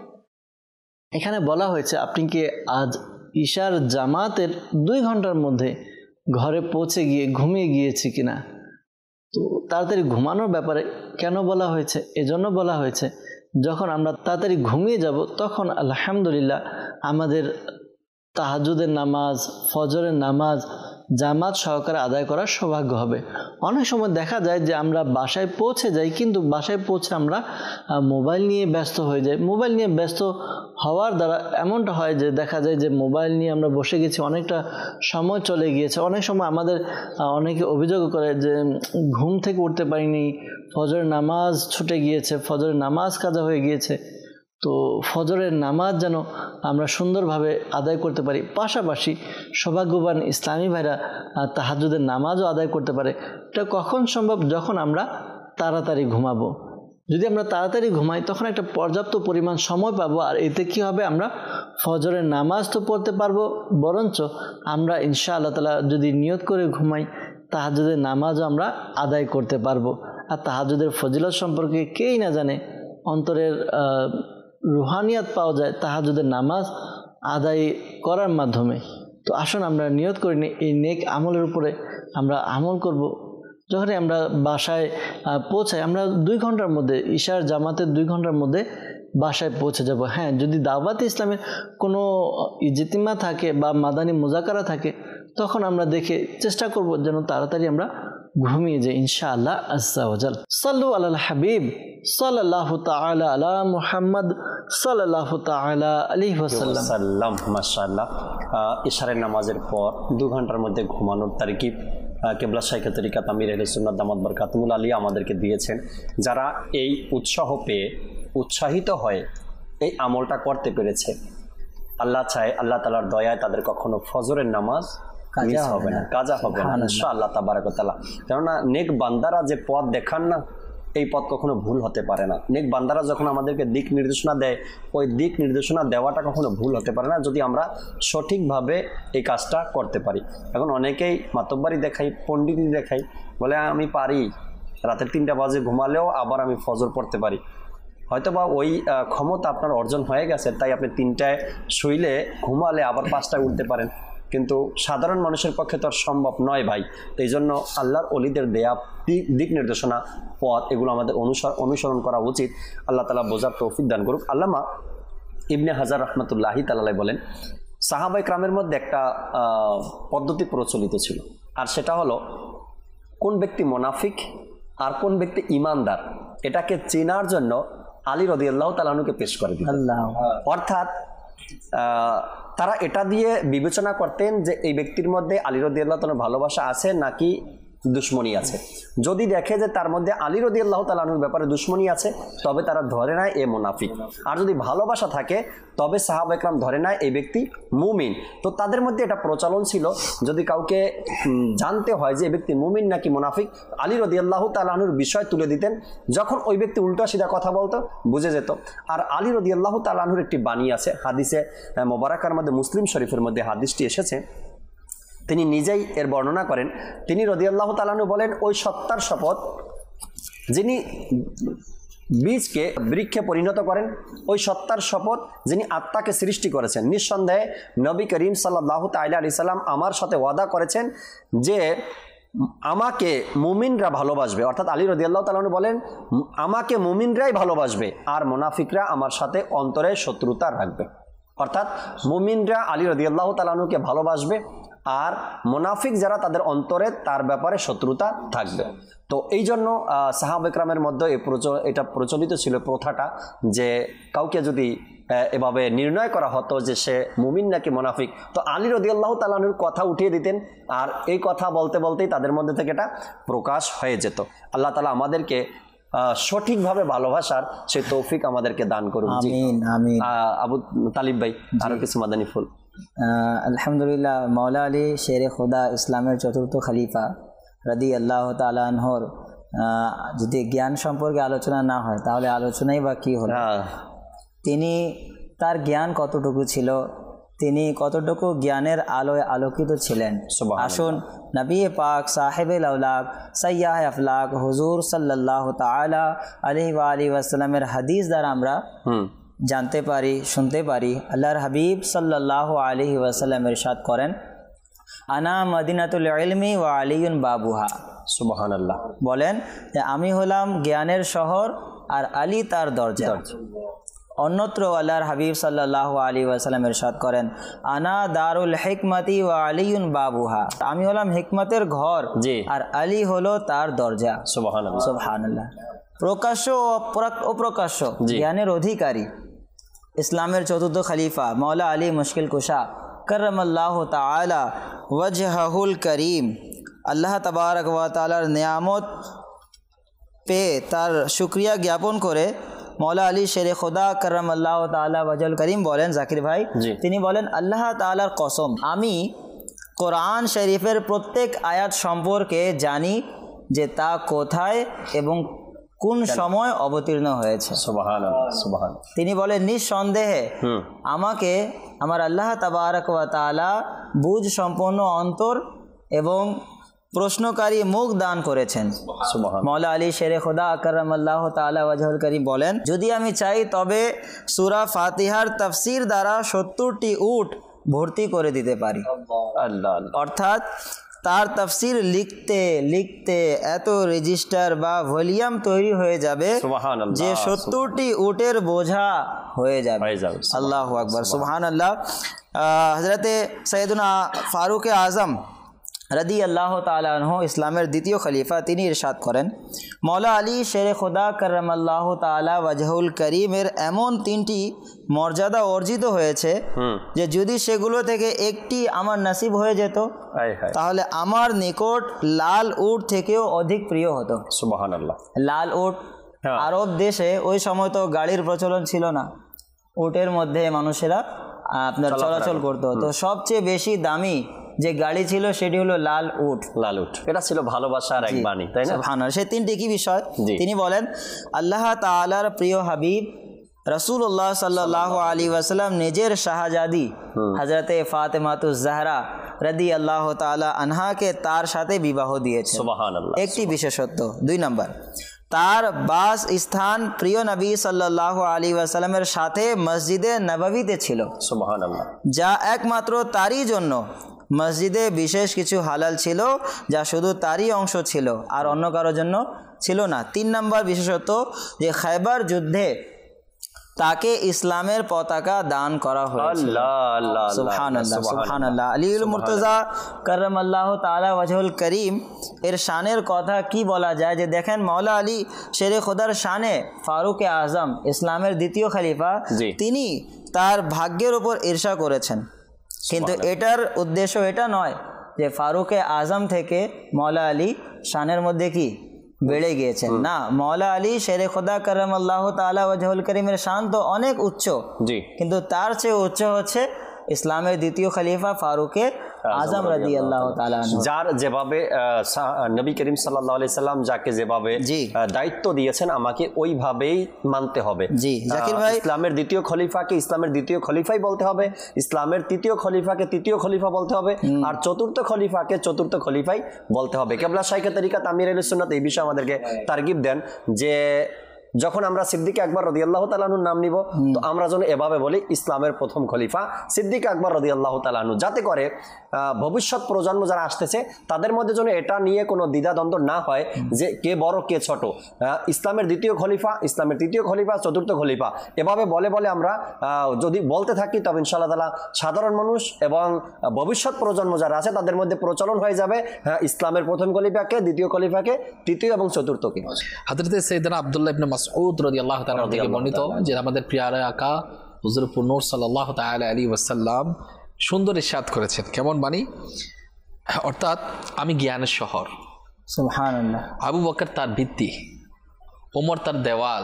এখানে বলা হয়েছে আপনি কি আজ ঈশার জামাতের দুই ঘন্টার মধ্যে ঘরে পৌঁছে গিয়ে ঘুমিয়ে গিয়েছি কিনা। তো তাড়াতাড়ি ঘুমানোর ব্যাপারে কেন বলা হয়েছে? এজন্য বলা হয়েছে যখন আমরা তাড়াতাড়ি ঘুমিয়ে যাব তখন আলহামদুলিল্লাহ আমাদের তাহাজ্জুদের নামাজ, ফজরের নামাজ জামাত সহকারে আদায় করার সৌভাগ্য হবে। অনেক সময় দেখা যায় যে আমরা বাসায় পৌঁছে যাই, কিন্তু বাসায় পৌঁছে আমরা মোবাইল নিয়ে ব্যস্ত হয়ে যাই। মোবাইল নিয়ে ব্যস্ত হওয়ার দ্বারা এমনটা হয় যে দেখা যায় যে মোবাইল নিয়ে আমরা বসে গেছি, অনেকটা সময় চলে গিয়েছে। অনেক সময় আমাদের অনেকে অভিযোগ করে যে ঘুম থেকে উঠতে পারিনি, ফজরের নামাজ ছুটে গিয়েছে, ফজরের নামাজ কাজা হয়ে গিয়েছে। তো ফজরের নামাজ যেন আমরা সুন্দরভাবে আদায় করতে পারি। পাশাপাশি সৌভাগ্যবান ইসলামী ভাইরা তাহাজ্জুদের নামাজও আদায় করতে পারে। এটা কখন সম্ভব? যখন আমরা তাড়াতাড়ি ঘুমাবো। যদি আমরা তাড়াতাড়ি ঘুমাই তখন একটা পর্যাপ্ত পরিমাণ সময় পাবো, আর এতে কি হবে, আমরা ফজরের নামাজ তো পড়তে পারবো, বরঞ্চ আমরা ইনশাআল্লাহ তাআলা যদি নিয়ত করে ঘুমাই তাহাজ্জুদের নামাজও আমরা আদায় করতে পারবো। আর তাহাজ্জুদের ফজিলত সম্পর্কে কেই না জানে, অন্তরের রুহানিয়াত পাওয়া যায় তাহাজ্জুদের নামাজ আদায় করার মাধ্যমে। তো আসুন আমরা নিয়ত করি নি এই নেক আমলের উপরে আমরা আমল করব। যখনই আমরা বাসায় পৌঁছাই, আমরা দুই ঘন্টার মধ্যে, ঈশার জামাতের দুই ঘন্টার মধ্যে বাসায় পৌঁছে যাব। হ্যাঁ, যদি দাওয়াতে ইসলামের কোনো ইজতিমা থাকে বা মাদানী মুজাকারা থাকে, তখন আমরা দেখে চেষ্টা করব যেন তাড়াতাড়ি আমরা ঘুমিয়ে যাই ইনশাআল্লাহ আজ্জা ওয়া জাল। সাল্লু আলাল হাবিব সাল্লাল্লাহু তাআলা আলা মুহাম্মদ সাল্লাল্লাহু তাআলা আলাইহি ওয়াসাল্লাম সাল্লাম। মাশাআল্লাহ, ইশারের নামাজের পর দু ঘন্টার মধ্যে ঘুমানোর তারকিব কেবলা শাইখে তরিকাত আমির আহলে সুন্নাত দামাত বরকাতুল আলিয়া আমাদেরকে দিয়েছেন। যারা এই উৎসাহ পেয়ে উৎসাহিত হয়ে এই আমলটা করতে পেরেছে, আল্লাহ চায় আল্লাহ তাআলার দয়ায় তাদের কখনো ফজরের নামাজ মিস হবে না, কাজা হবে না ইনশাআল্লাহ তাবারাক ওয়া তাআলা। কেননা নেক বান্দারা যে পথ দেখান না, এই পথ কখনো ভুল হতে পারে না। নেক বান্দারা যখন আমাদেরকে দিক নির্দেশনা দেয়, ওই দিক নির্দেশনা দেওয়াটা কখনো ভুল হতে পারে না যদি আমরা সঠিকভাবে এই কাজটা করতে পারি। এখন অনেকেই মাতব্বারি দেখাই, পণ্ডিতি দেখাই, বলে আমি পারি, রাতের তিনটা বাজে ঘুমালেও আবার আমি ফজর পড়তে পারি। হয়তো বা ওই ক্ষমতা আপনার অর্জন হয়ে গেছে, তাই আপনি তিনটায় শুইলে ঘুমালে আবার পাঁচটায় উঠতে পারেন, কিন্তু সাধারণ মানুষের পক্ষে তো আর সম্ভব নয় ভাই। এই জন্য আল্লাহর অলিদের দেয়া দিক নির্দেশনা, পথ, এগুলো আমাদের অনুসরণ অনুসরণ করা উচিত। আল্লাহ তাআলা বোঝার তৌফিক দান করুক। আল্লামা ইবনে হাজার রহমতুল্লাহি তাআলা বলেন, সাহাবায়ে কেরামের মধ্যে একটা পদ্ধতি প্রচলিত ছিল, আর সেটা হলো কোন ব্যক্তি মুনাফিক আর কোন ব্যক্তি ঈমানদার, এটাকে চেনার জন্য আলী রাদিয়াল্লাহু তাআলা আনহুকে পেশ করে দিতেন। অর্থাৎ তারা এটা দিয়ে বিবেচনা করতেন যে এই ব্যক্তির মধ্যে আলী রাদিয়াল্লাহু তাআলার ভালোবাসা আছে নাকি দুশ্মনী আছে। যদি দেখে যে তার মধ্যে আলী রাদিয়াল্লাহু তাআলা আনহুর ব্যাপারে দুশ্মনী আছে, তবে তারা ধরে নেয় এ মুনাফিক। আর যদি ভালোবাসা থাকে, তবে সাহাবায়ে কেরাম ধরে নেয় এই ব্যক্তি মুমিন। তো তাদের মধ্যে এটা প্রচলন ছিল, যদি কাউকে জানতে হয় যে এই ব্যক্তি মুমিন নাকি মুনাফিক, আলী রাদিয়াল্লাহু তাআলা আনহুর বিষয় তুলে দিতেন। যখন ওই ব্যক্তি উল্টা সিধা কথা বলতো, বুঝে যেত। আর আলী রাদিয়াল্লাহু তাআলা আনহুর একটি বাণী আছে, হাদিসে মোবারকার মধ্যে, মুসলিম শরীফের মধ্যে হাদিসটি এসেছে, তিনি নিজেই এর বর্ণনা করেন। তিনি রাদিয়াল্লাহু তাআলা আনহু বলেন, ওই সত্তার শপথ যিনি বীজকে বৃক্ষে পরিণত করেন, ওই সত্তার শপথ যিনি আত্মাকে সৃষ্টি করেছেন, নিঃসন্দেহে নবী করিম সাল্লাল্লাহু তাআলা আলাইহি সাল্লাম আমার সাথে ওয়াদা করেছেন যে আমাকে মুমিনরা ভালোবাসবে। অর্থাৎ আলী রাদিয়াল্লাহু তাআলা আনহু বলেন, আমাকে মুমিনরাই ভালোবাসবে আর মুনাফিকরা আমার সাথে অন্তরে শত্রুতা রাখবে। অর্থাৎ মুমিনরা আলী রাদিয়াল্লাহু তাআলা আনহুকে ভালোবাসবে, আর মুনাফিক যারা তাদের অন্তরে তার ব্যাপারে শত্রুতা থাকবে। তো এই জন্য সাহাবা ইকরামের মধ্যে এটা প্রচলিত ছিল প্রথাটা, যে কাউকে যদি এভাবে নির্ণয় করা হতো যে সে মুমিন নাকি মুনাফিক, তো আলী রাদিয়াল্লাহু তাআলা আনহুর কথা উঠিয়ে দিতেন, আর এই কথা বলতে বলতেই তাদের মধ্যে থেকে এটা প্রকাশ হয়ে যেত। আল্লাহ তাআলা আমাদেরকে সঠিকভাবে ভালোবাসার সেই তৌফিক আমাদেরকে দান করুন। আমিন আমিন। আবু তালিব ভাই, আরো কিছু মাদানী ফুল। আলহামদুলিল্লাহ, মাওলা আলী শেরে খোদা ইসলামের চতুর্থ খলিফা রাদিয়াল্লাহু তাআলা আনহুর যদি জ্ঞান সম্পর্কে আলোচনা না হয় তাহলে আলোচনাই বা কী হলো। তিনি তার জ্ঞান কতটুকু ছিল, তিনি কতটুকু জ্ঞানের আলোয় আলোকিত ছিলেন। আসুন নবী পাক সাহেবে আউলাক সাইয়াহ আফলাক হুজুর সাল্লাল্লাহু তাআলা আলাইহি ওয়া আলিহি ওয়াসাল্লামের হাদিস দ্বারা আমরা জানতে পারি, শুনতে পারি। আল্লাহর হাবিব সাল্লাল্লাহু আলাইহি ওয়াসাল্লাম ইরশাদ করেন, আনা মদিনাতুল ইলমি ওয়া আলিয়ুন বাবুহা। সুবহানাল্লাহ। বলেন যে আমি হলাম জ্ঞানের শহর আর আলী তার দরজা। অন্যত্র আল্লাহর হাবিব সাল্লাল্লাহু আলাইহি ওয়াসাল্লাম ইরশাদ করেন, আনা দারুল হিকমতি ওয়া আলিয়ুন বাবুহা। আমি হলাম হিকমতের ঘর আর আলী হলো তার দরজা। সুবহানাল্লাহ সুবহানাল্লাহ। প্রকাশ্য ও অপ্রকাশ্য জ্ঞানের অধিকারী ইসলামের চতুর্থ খলিফা মাওলা আলী মুশকিল কুশা কররামাল্লাহু তাআলা ওয়াজহুল করিম, আল্লাহ তাবারক ওয়া তাআলার নিয়ামত পেয়ে তার শুকরিয়া জ্ঞাপন করে মৌলা আলী শেরে খোদা কররামাল্লাহু তাআলা ওয়াজহুল করিম বলেন, জাকির ভাই জি। তিনি বলেন, আল্লাহ তাআলার কসম, আমি কোরআন শরীফের প্রত্যেক আয়াত সম্পর্কে জানি যে তা কোথায় এবং কোন সময় অবতীর্ণ হয়েছে। সুবহানাল্লাহ, সুবহানাল্লাহ। তিনি বলেন, নিঃসন্দেহে আমাকে আমার আল্লাহ তাবারক ওয়া তাআলা বুঝ সম্পন্ন অন্তর এবং প্রশ্নকারী মুখ দান করেছেন। মৌলা আলী শেরে খোদা কররামাল্লাহু তাআলা ওয়াজহুল করিম বলেন, যদি আমি চাই তবে সূরা ফাতিহার তাফসীর দ্বারা সত্তরটি উট ভর্তি করে দিতে পারি। আল্লাহ আল্লাহ। অর্থাৎ তার তাফসীর লিখতে লিখতে এত রেজিস্টার বা ভলিউম তৈরি হয়ে যাবে সুবহানাল্লাহ, যে সত্তরটি উটের বোঝা হয়ে যাবে। হয়ে যাবে। আল্লাহু আকবার, সুবহানাল্লাহ। হযরতে সৈয়দনা ফারুক আজম রাদি আল্লাহ তাআলা আনহু ইসলামের দ্বিতীয় খলিফা, তিনি ইরশাদ করেন, মৌলা আলী শেরে খোদা কররামাল্লাহু তাআলা ওয়াজহুল করিমের এমন তিনটি মর্যাদা অর্জিত হয়েছে যে যদি সেগুলো থেকে একটি আমার নসিব হয়ে যেত তাহলে আমার নিকট লাল উট থেকেও অধিক প্রিয় হতো। সুবহানাল্লাহ। লাল উট, আরব দেশে ওই সময় তো গাড়ির প্রচলন ছিল না, উটের মধ্যে মানুষেরা আপনার চলাচল করতো। তো সবচেয়ে বেশি দামি যে গাড়ি ছিল সেটি হলো লাল উট। লাল উট, এটা ছিল ভালোবাসার এক বাণী, তাই না? সুবহানাল্লাহ। সেই তিনটি কি বিষয়? তিনি বলেন, আল্লাহ তাআলার প্রিয় হাবিব রাসূলুল্লাহ সাল্লাল্লাহু আলাইহি ওয়াসাল্লাম নিজের শাহজাদি হযরতে ফাতেমাতুজ জাহরা রাদিয়াল্লাহু তাআলা আনহাকে তার সাথে বিবাহ দিয়েছেন। সুবহানাল্লাহ। একটি বিশেষত্ব। দুই নাম্বার, তার বাস স্থান প্রিয় নবী সাল্লাল্লাহু আলাইহি ওয়াসাল্লামের সাথে মসজিদে নববীতে ছিল। সুবহানাল্লাহ। যা একমাত্র তারই জন্য মসজিদে বিশেষ কিছু হালাল ছিল, যা শুধু তারই অংশ ছিল আর অন্য কারোর জন্য ছিল না। তিন নম্বর বিশেষত যে খায়বার যুদ্ধে তাকে ইসলামের পতাকা দান করা হয়েছিল। সুবহানাল্লাহ, সুবহানাল্লাহ। আলীউল মুর্তজা কররামাল্লাহু তাআলা ওয়াজহুল করিম এর শানের কথা কি বলা যায়, যে দেখেন মৌলা আলী শেরে খোদার শানে ফারুক আজম ইসলামের দ্বিতীয় খলিফা, তিনি তার ভাগ্যের উপর ঈর্ষা করেছেন। কিন্তু এটার উদ্দেশ্য এটা নয় যে ফারুকে আজম থেকে মৌলা আলী শানের মধ্যে কি বেড়ে গিয়েছেন, না। মৌলা আলী শেরে খোদা কররামাল্লাহু তাআলা ওয়াজহুল করিমের শান তো অনেক উচ্চ, কিন্তু তার চেয়ে উচ্চ হচ্ছে ইসলামের দ্বিতীয় খলিফা ফারুকে আজম রাদিয়াল্লাহু তাআলা আনহু, যার যেভাবে নবী করিম সাল্লাল্লাহু আলাইহি সাল্লাম যাকে যেভাবে দায়িত্ব দিয়েছেন আমাকে ওইভাবেই মানতে হবে। জি জাকির ভাই, ইসলামের দ্বিতীয় খলিফাকে ইসলামের দ্বিতীয় খলিফাই বলতে হবে, ইসলামের তৃতীয় খলিফাকে তৃতীয় খলিফা বলতে হবে, আর চতুর্থ খলিফাকে চতুর্থ খলিফাই বলতে হবে। কেবলা শাইখে তরিকাত আমির আহলে সুন্নাত এই বিষয়ে আমাদেরকে তারগিব দেন যে যখন আমরা সিদ্দিক আকবর রাদিয়াল্লাহু তাআলা আনহুর নাম নিব তো আমরা যেন এভাবে বলি ইসলামের প্রথম খলিফা সিদ্দিক আকবর রাদিয়াল্লাহু তাআলা আনহু, যাতে করে ভবিষ্যৎ প্রজন্ম যারা আসতেছে তাদের মধ্যে যেন এটা নিয়ে কোনো দ্বিধাদ্বন্দ্ব না হয় যে কে বড় কে ছোট। ইসলামের দ্বিতীয় খলিফা, ইসলামের তৃতীয় খলিফা, চতুর্থ খলিফা এভাবে বলে বলে আমরা যদি বলতে থাকি তবে ইনশাআল্লাহ তাআলা সাধারণ মানুষ এবং ভবিষ্যৎ প্রজন্ম যারা আছে তাদের মধ্যে প্রচলন হয়ে যাবে হ্যাঁ ইসলামের প্রথম খলিফাকে, দ্বিতীয় খলিফাকে, তৃতীয় এবং চতুর্থকে। হযরতে সাইয়েদনা আব্দুল্লাহ ইবনে মাসউদ রাদিয়াল্লাহু তাআলা থেকে বর্ণিত যে আমাদের প্রিয় আকা হুজুর নূর সাল্লাল্লাহু তাআলা আলাইহি ওয়াসাল্লাম সুন্দর ইরশাদ করেছেন। কেমন বাণী? অর্থাৎ আমি জ্ঞানের শহর, সুবহানাল্লাহ। আবু বকর তার ভিত্তি, ওমর তার দেওয়াল,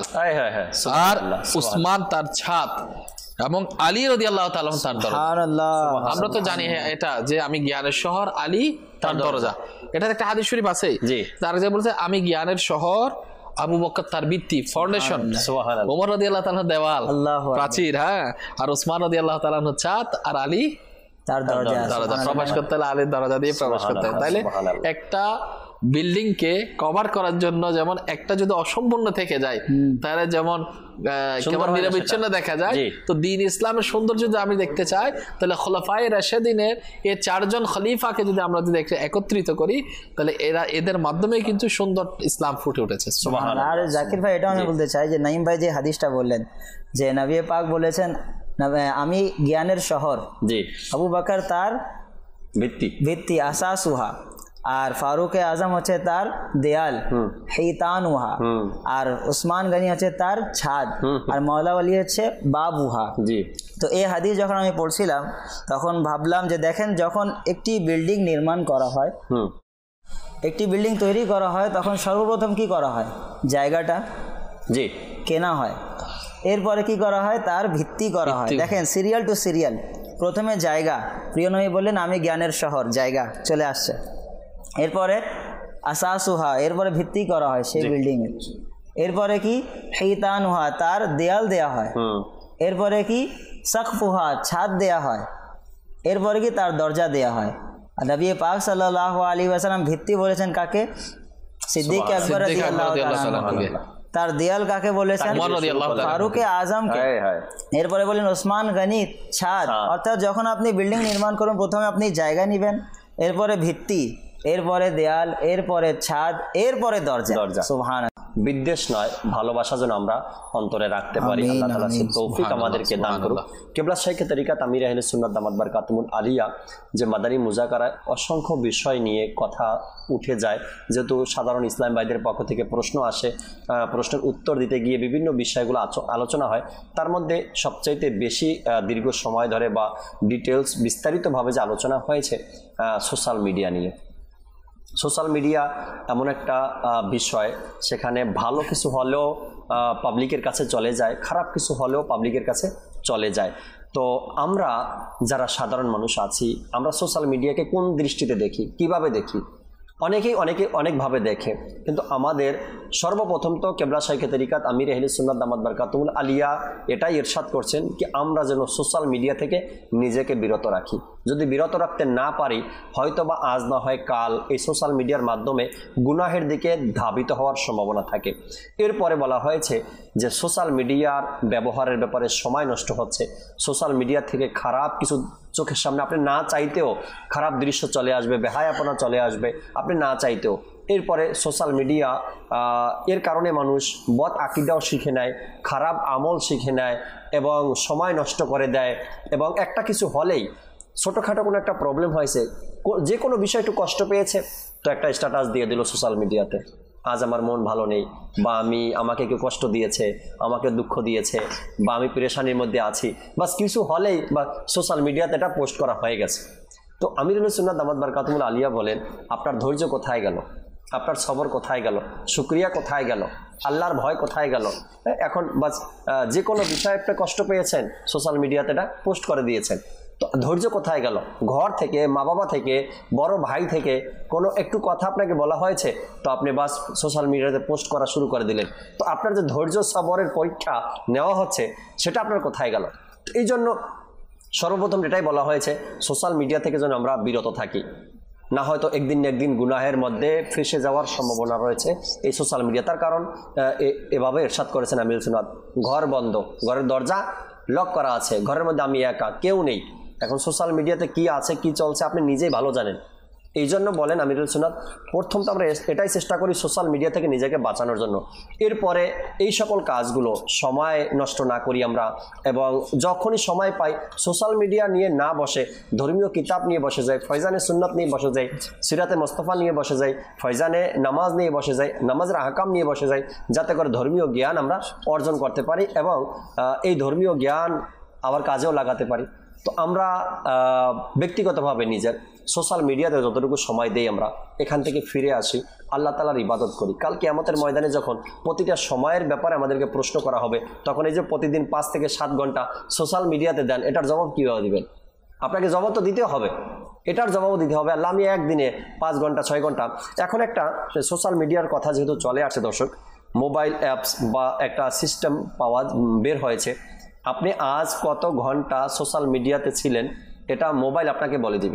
আর উসমান তার ছাদ এবং আলী রাদিয়াল্লাহু তাআলা তার দরজা। আমরা তো জানি এটা যে আমি জ্ঞানের শহর, আলী তার দরজা। এটা একটা হাদিস শরীফ আছে, তার যে বলছে আমি জ্ঞানের শহর, আবু বকর তার ভিত্তি ফাউন্ডেশন, ওমর রাদিয়াল্লাহু তাআলা দেওয়াল প্রাচীর, হ্যাঁ, আর উসমান রাদিয়াল্লাহু তাআলা ছাদ, আর আলী তার দরজা। দরজা প্রবেশ করতে হলে আলীর দরজা দিয়ে প্রবেশ করতে হয়। তাইলে একটা বিল্ডিং কে কভার করার জন্য যেমন একটা যদি অসম্পূর্ণ থেকে যায় তাহলে যেমন কেমন নিরবিচ্ছিন্ন দেখা যায়, তো দ্বীন ইসলামের সৌন্দর্য যদি আমি দেখতে চাই তাহলে খোলাফায়ে রাশেদিনের এই চারজন খলিফাকে যদি আমরা যদি একত্রিত করি তাহলে এরা এদের মাধ্যমে কিন্তু সুন্দর ইসলাম ফুটে উঠেছে। সুবহানাল্লাহ। আর জাকির ভাই এটা আমি বলতে চাই যে নাইম ভাই যে হাদিসটা বললেন যে নবী পাক বলেছেন আমি জ্ঞানের শহর, জি, আবু বকর তার ভিত্তি ভিত্তি আসাসুহা, আর ফারুক আজম হচ্ছে তার দেয়াল হিতানুহা, আর উসমান গনি হচ্ছে তার ছাদ, আর মওলা আলী হচ্ছে বাবুহা। জি, তো এই হাদিস যখন আমি পড়ছিলাম তখন ভাবলাম যে দেখেন যখন একটি বিল্ডিং নির্মাণ করা হয়, একটি বিল্ডিং তৈরি করা হয় তখন সর্বপ্রথম কি করা হয়? জায়গাটা, জি, কেনা হয়। এরপরে কি করা হয়, তার ভিত্তি করা হয়। দেখেন সিরিয়াল টু সিরিয়াল, প্রথমে জায়গা, প্রিয় নবী বললেন আমি জ্ঞানের শহর, জায়গা চলে আসছে। এরপরে আসাসুহা, এরপরে ভিত্তি করা হয় সেই বিল্ডিংয়ে। এরপরে কি হিতানুহা, তার দেয়াল দেয়া হয়। এরপরে কি সাকফুহা, ছাদ দেয়া হয়। এরপরে কি তার দরজা দেয়া হয়। আর নবী পাক সাল্লাল্লাহু আলাইহি ওয়াসাল্লাম ভিত্তি বলেছেন কাকে? সিদ্দিক আকবর রাদিয়াল্লাহু তাআলা আনহু। তার দেয়াল কাকে বলেছেন? ফারুকে আজমকে। এরপরে বলেন ওসমান গনি ছাদ। অর্থাৎ যখন আপনি বিল্ডিং নির্মাণ করবেন প্রথমে আপনি জায়গা নেবেন, এরপরে ভিত্তি, এরপরে দেয়াল, এরপরে ছাদ, এরপরে দরজা। সুবহানাল্লাহ। বিদ্বেষ নয়, ভালোবাসা যেন আমরা অন্তরে রাখতে পারি। আল্লাহ তাআলা সেই তৌফিক আমাদেরকে দান করুন। কিবলা শাইখে তরিকাত আমির আহলে সুন্নাত দামাত বারকাতুহুল আলিয়া যে মাদানী মুজাকারায় অসংখ্য বিষয় নিয়ে কথা উঠে যায়, যেহেতু সাধারণ ইসলাম ভাইদের পক্ষ থেকে প্রশ্ন আসে, প্রশ্নের উত্তর দিতে গিয়ে বিভিন্ন বিষয়গুলো আলোচনা হয়। তার মধ্যে সবচাইতে বেশি দীর্ঘ সময় ধরে বা ডিটেলস বিস্তারিতভাবে যে আলোচনা হয়েছে সোশ্যাল মিডিয়া নিয়ে। সোশ্যাল মিডিয়া এমন একটা বিষয়, সেখানে ভালো কিছু হলেও পাবলিকের কাছে চলে যায়, খারাপ কিছু হলেও পাবলিকের কাছে চলে যায়। তো আমরা যারা সাধারণ মানুষ আছি, আমরা সোশ্যাল মিডিয়াকে কোন দৃষ্টিতে দেখি, কিভাবে দেখি? অনেকেই অনেকে অনেকভাবে দেখে, কিন্তু আমাদের সর্বপ্রথম তো কিবলা শাইখে তরিকাত আমির আহলে সুন্নাত দামাত বারকাতুহুল আলিয়া এটাই ইরশাদ করছেন কি আমরা যেন সোশ্যাল মিডিয়া থেকে নিজেকে বিরত রাখি। যদি বিরত রাখতে না পারি, হয়তো বা আজ না হয় কাল এই সোশ্যাল মিডিয়ার মাধ্যমে গুনাহের দিকে ধাবিত হওয়ার সম্ভাবনা থাকে। এরপরে বলা হয়েছে যে সোশ্যাল মিডিয়ার ব্যবহারের ব্যাপারে সময় নষ্ট হচ্ছে। সোশ্যাল মিডিয়া থেকে খারাপ কিছু চোখের সামনে আপনি না চাইতেও খারাপ দৃশ্য চলে আসবে, বেহায়াপনা চলে আসবে আপনি না চাইতেও। এরপরে সোশ্যাল মিডিয়া এর কারণে মানুষ বদ আকীদাও শিখে নেয়, খারাপ আমল শিখে নেয় এবং সময় নষ্ট করে দেয়। এবং একটা কিছু হলেই, ছোটোখাটো কোনো একটা প্রবলেম হয়েছে, যে কোনো বিষয় একটু কষ্ট পেয়েছে, তো একটা স্ট্যাটাস দিয়ে দিল সোশ্যাল মিডিয়াতে, আজ আমার মন ভালো নেই, বা আমি আমাকে কেউ কষ্ট দিয়েছে, আমাকে দুঃখ দিয়েছে, বা আমি পেরেশানির মধ্যে আছি, বাস কিছু হলেই বা সোশ্যাল মিডিয়াতে এটা পোস্ট করা হয়ে গেছে। তো আমির আহলে সুন্নাত দামাত বারকাতুহুল আলিয়া বলেন, আপনার ধৈর্য কোথায় গেল? আপনার সবর কোথায় গেল? শুকরিয়া কোথায় গেল? আল্লাহর ভয় কোথায় গেল? এখন বাস যে কোনো বিষয়ে একটা কষ্ট পেয়েছেন, সোশ্যাল মিডিয়াতে এটা পোস্ট করে দিয়েছেন, তো ধৈর্য কোথায় গেল? ঘর থেকে, মা বাবা থেকে, বড় ভাই থেকে কোনো একটু কথা আপনাকে বলা হয়েছে, তো আপনি বাস সোশ্যাল মিডিয়াতে পোস্ট করা শুরু করে দিলেন। তো আপনার যে ধৈর্য সবরের পরীক্ষা নেওয়া হচ্ছে, সেটা আপনার কোথায় গেল? এই জন্য সর্বপ্রথম এটাই বলা হয়েছে, সোশ্যাল মিডিয়া থেকে যেন আমরা বিরত থাকি, না হয়তো একদিন না একদিন গুনাহের মধ্যে ফেসে যাওয়ার সম্ভাবনা রয়েছে এই সোশ্যাল মিডিয়া। তার কারণ এভাবে ইরশাদ করেছেন আমির সুন্নাত, ঘর বন্ধ, ঘরের দরজা লক করা আছে, ঘরের মধ্যে আমি একা, কেউ নেই। এখন সোশ্যাল মিডিয়াতে কি আছে কি চলছে আপনি নিজেই ভালো জানেন। এই জন্য বলেন আমিরুল সুন্নাত, প্রথম তো আমরা এটাই চেষ্টা করি সোশ্যাল মিডিয়া থেকে নিজেকে বাঁচানোর জন্য। এরপরে এই সকল কাজগুলো সময় নষ্ট না করি আমরা, এবং যখনই সময় পাই সোশ্যাল মিডিয়া নিয়ে না বসে ধর্মীয় কিতাব নিয়ে বসে যাই, ফয়জানে সুন্নাত নিয়ে বসে যাই, সিরাতে মোস্তফা নিয়ে বসে যাই, ফয়জানে নামাজ নিয়ে বসে যাই, নামাজের আহকাম নিয়ে বসে যাই, যাতে করে ধর্মীয় জ্ঞান আমরা অর্জন করতে পারি এবং এই ধর্মীয় জ্ঞান আবার কাজেও লাগাতে পারি। তো আমরা ব্যক্তিগতভাবে নিজের সোশ্যাল মিডিয়াতে যতটুকু সময় দেই, আমরা এখান থেকে ফিরে আসি, আল্লাহ তাআলার ইবাদত করি। কাল কিয়ামতের ময়দানে যখন প্রতিটা সময়ের ব্যাপারে আমাদেরকে প্রশ্ন করা হবে, তখন এই যে প্রতিদিন পাঁচ থেকে সাত ঘন্টা সোশ্যাল মিডিয়াতে দেন, এটার জবাব কীভাবে দিবেন? আপনাকে জবাব তো দিতে হবে, এটার জবাবও দিতে হবে। আল্লাহ আমি একদিনে পাঁচ ঘন্টা ছয় ঘন্টা এখন একটা সোশ্যাল মিডিয়ার কথা যেহেতু চলে আসছে দর্শক, মোবাইল অ্যাপস বা একটা সিস্টেম পাওয়া বের হয়েছে, আপনি আজ কত ঘন্টা সোশ্যাল মিডিয়াতে ছিলেন এটা মোবাইল আপনাকে বলে দিবে।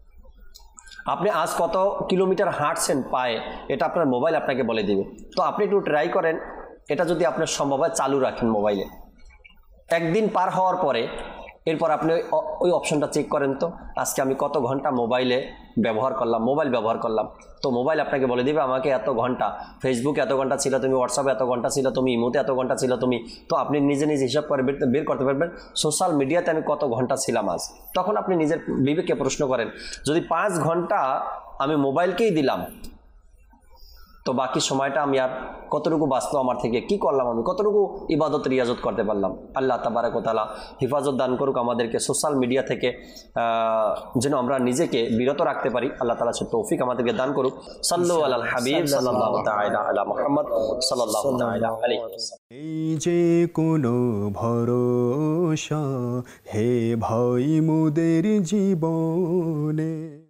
আপনি আজ কত কিলোমিটার হাঁটছেন পায়ে, এটা আপনার মোবাইল আপনাকে বলে দিবে। তো আপনি একটু ট্রাই করেন, এটা যদি আপনার সম্ভব হয় চালু রাখেন মোবাইলে। একদিন পার হওয়ার পরে এরপর আপনি ওই অপশনটা চেক করেন, তো আজকে আমি কত ঘন্টা মোবাইলে ব্যবহার করলাম, মোবাইল ব্যবহার করলাম। তো মোবাইল আপনাকে বলে দিবে আমাকে এত ঘন্টা, ফেসবুকে এত ঘন্টা ছিল তুমি, হোয়াটসঅ্যাপে এত ঘন্টা ছিল তুমি, ইমোতে এত ঘন্টা ছিল তুমি। তো আপনি নিজে নিজে হিসাব করে বের করতে পারবেন সোশ্যাল মিডিয়াতে আমি কত ঘন্টা ছিলাম আজ। তখন আপনি নিজের বিবেককে প্রশ্ন করেন, যদি পাঁচ ঘন্টা আমি মোবাইলকেই দিলাম, তো বাকি সময়টা আমি আর কতটুকু বাঁচলো আমার থেকে, কি করলাম আমি, কতটুকু ইবাদত রিয়াজত করতে পারলাম। আল্লাহ তাবারাক ওয়া তাআলা হিফাজত দান করুক আমাদেরকে, সোশ্যাল মিডিয়া থেকে যেন আমরা নিজেকে বিরত রাখতে পারি। আল্লাহ তাআলা সে তৌফিক আমাদেরকে দান করুক। সাল্লু আলাল হাবিব সাল্লাল্লাহু তাআলা আলা মুহাম্মদ সাল্লাল্লাহু তাআলা আলাইহি ওয়াসাল্লাম। এই যে কোনো ভরসা হে ভাই মোদের জীবনে।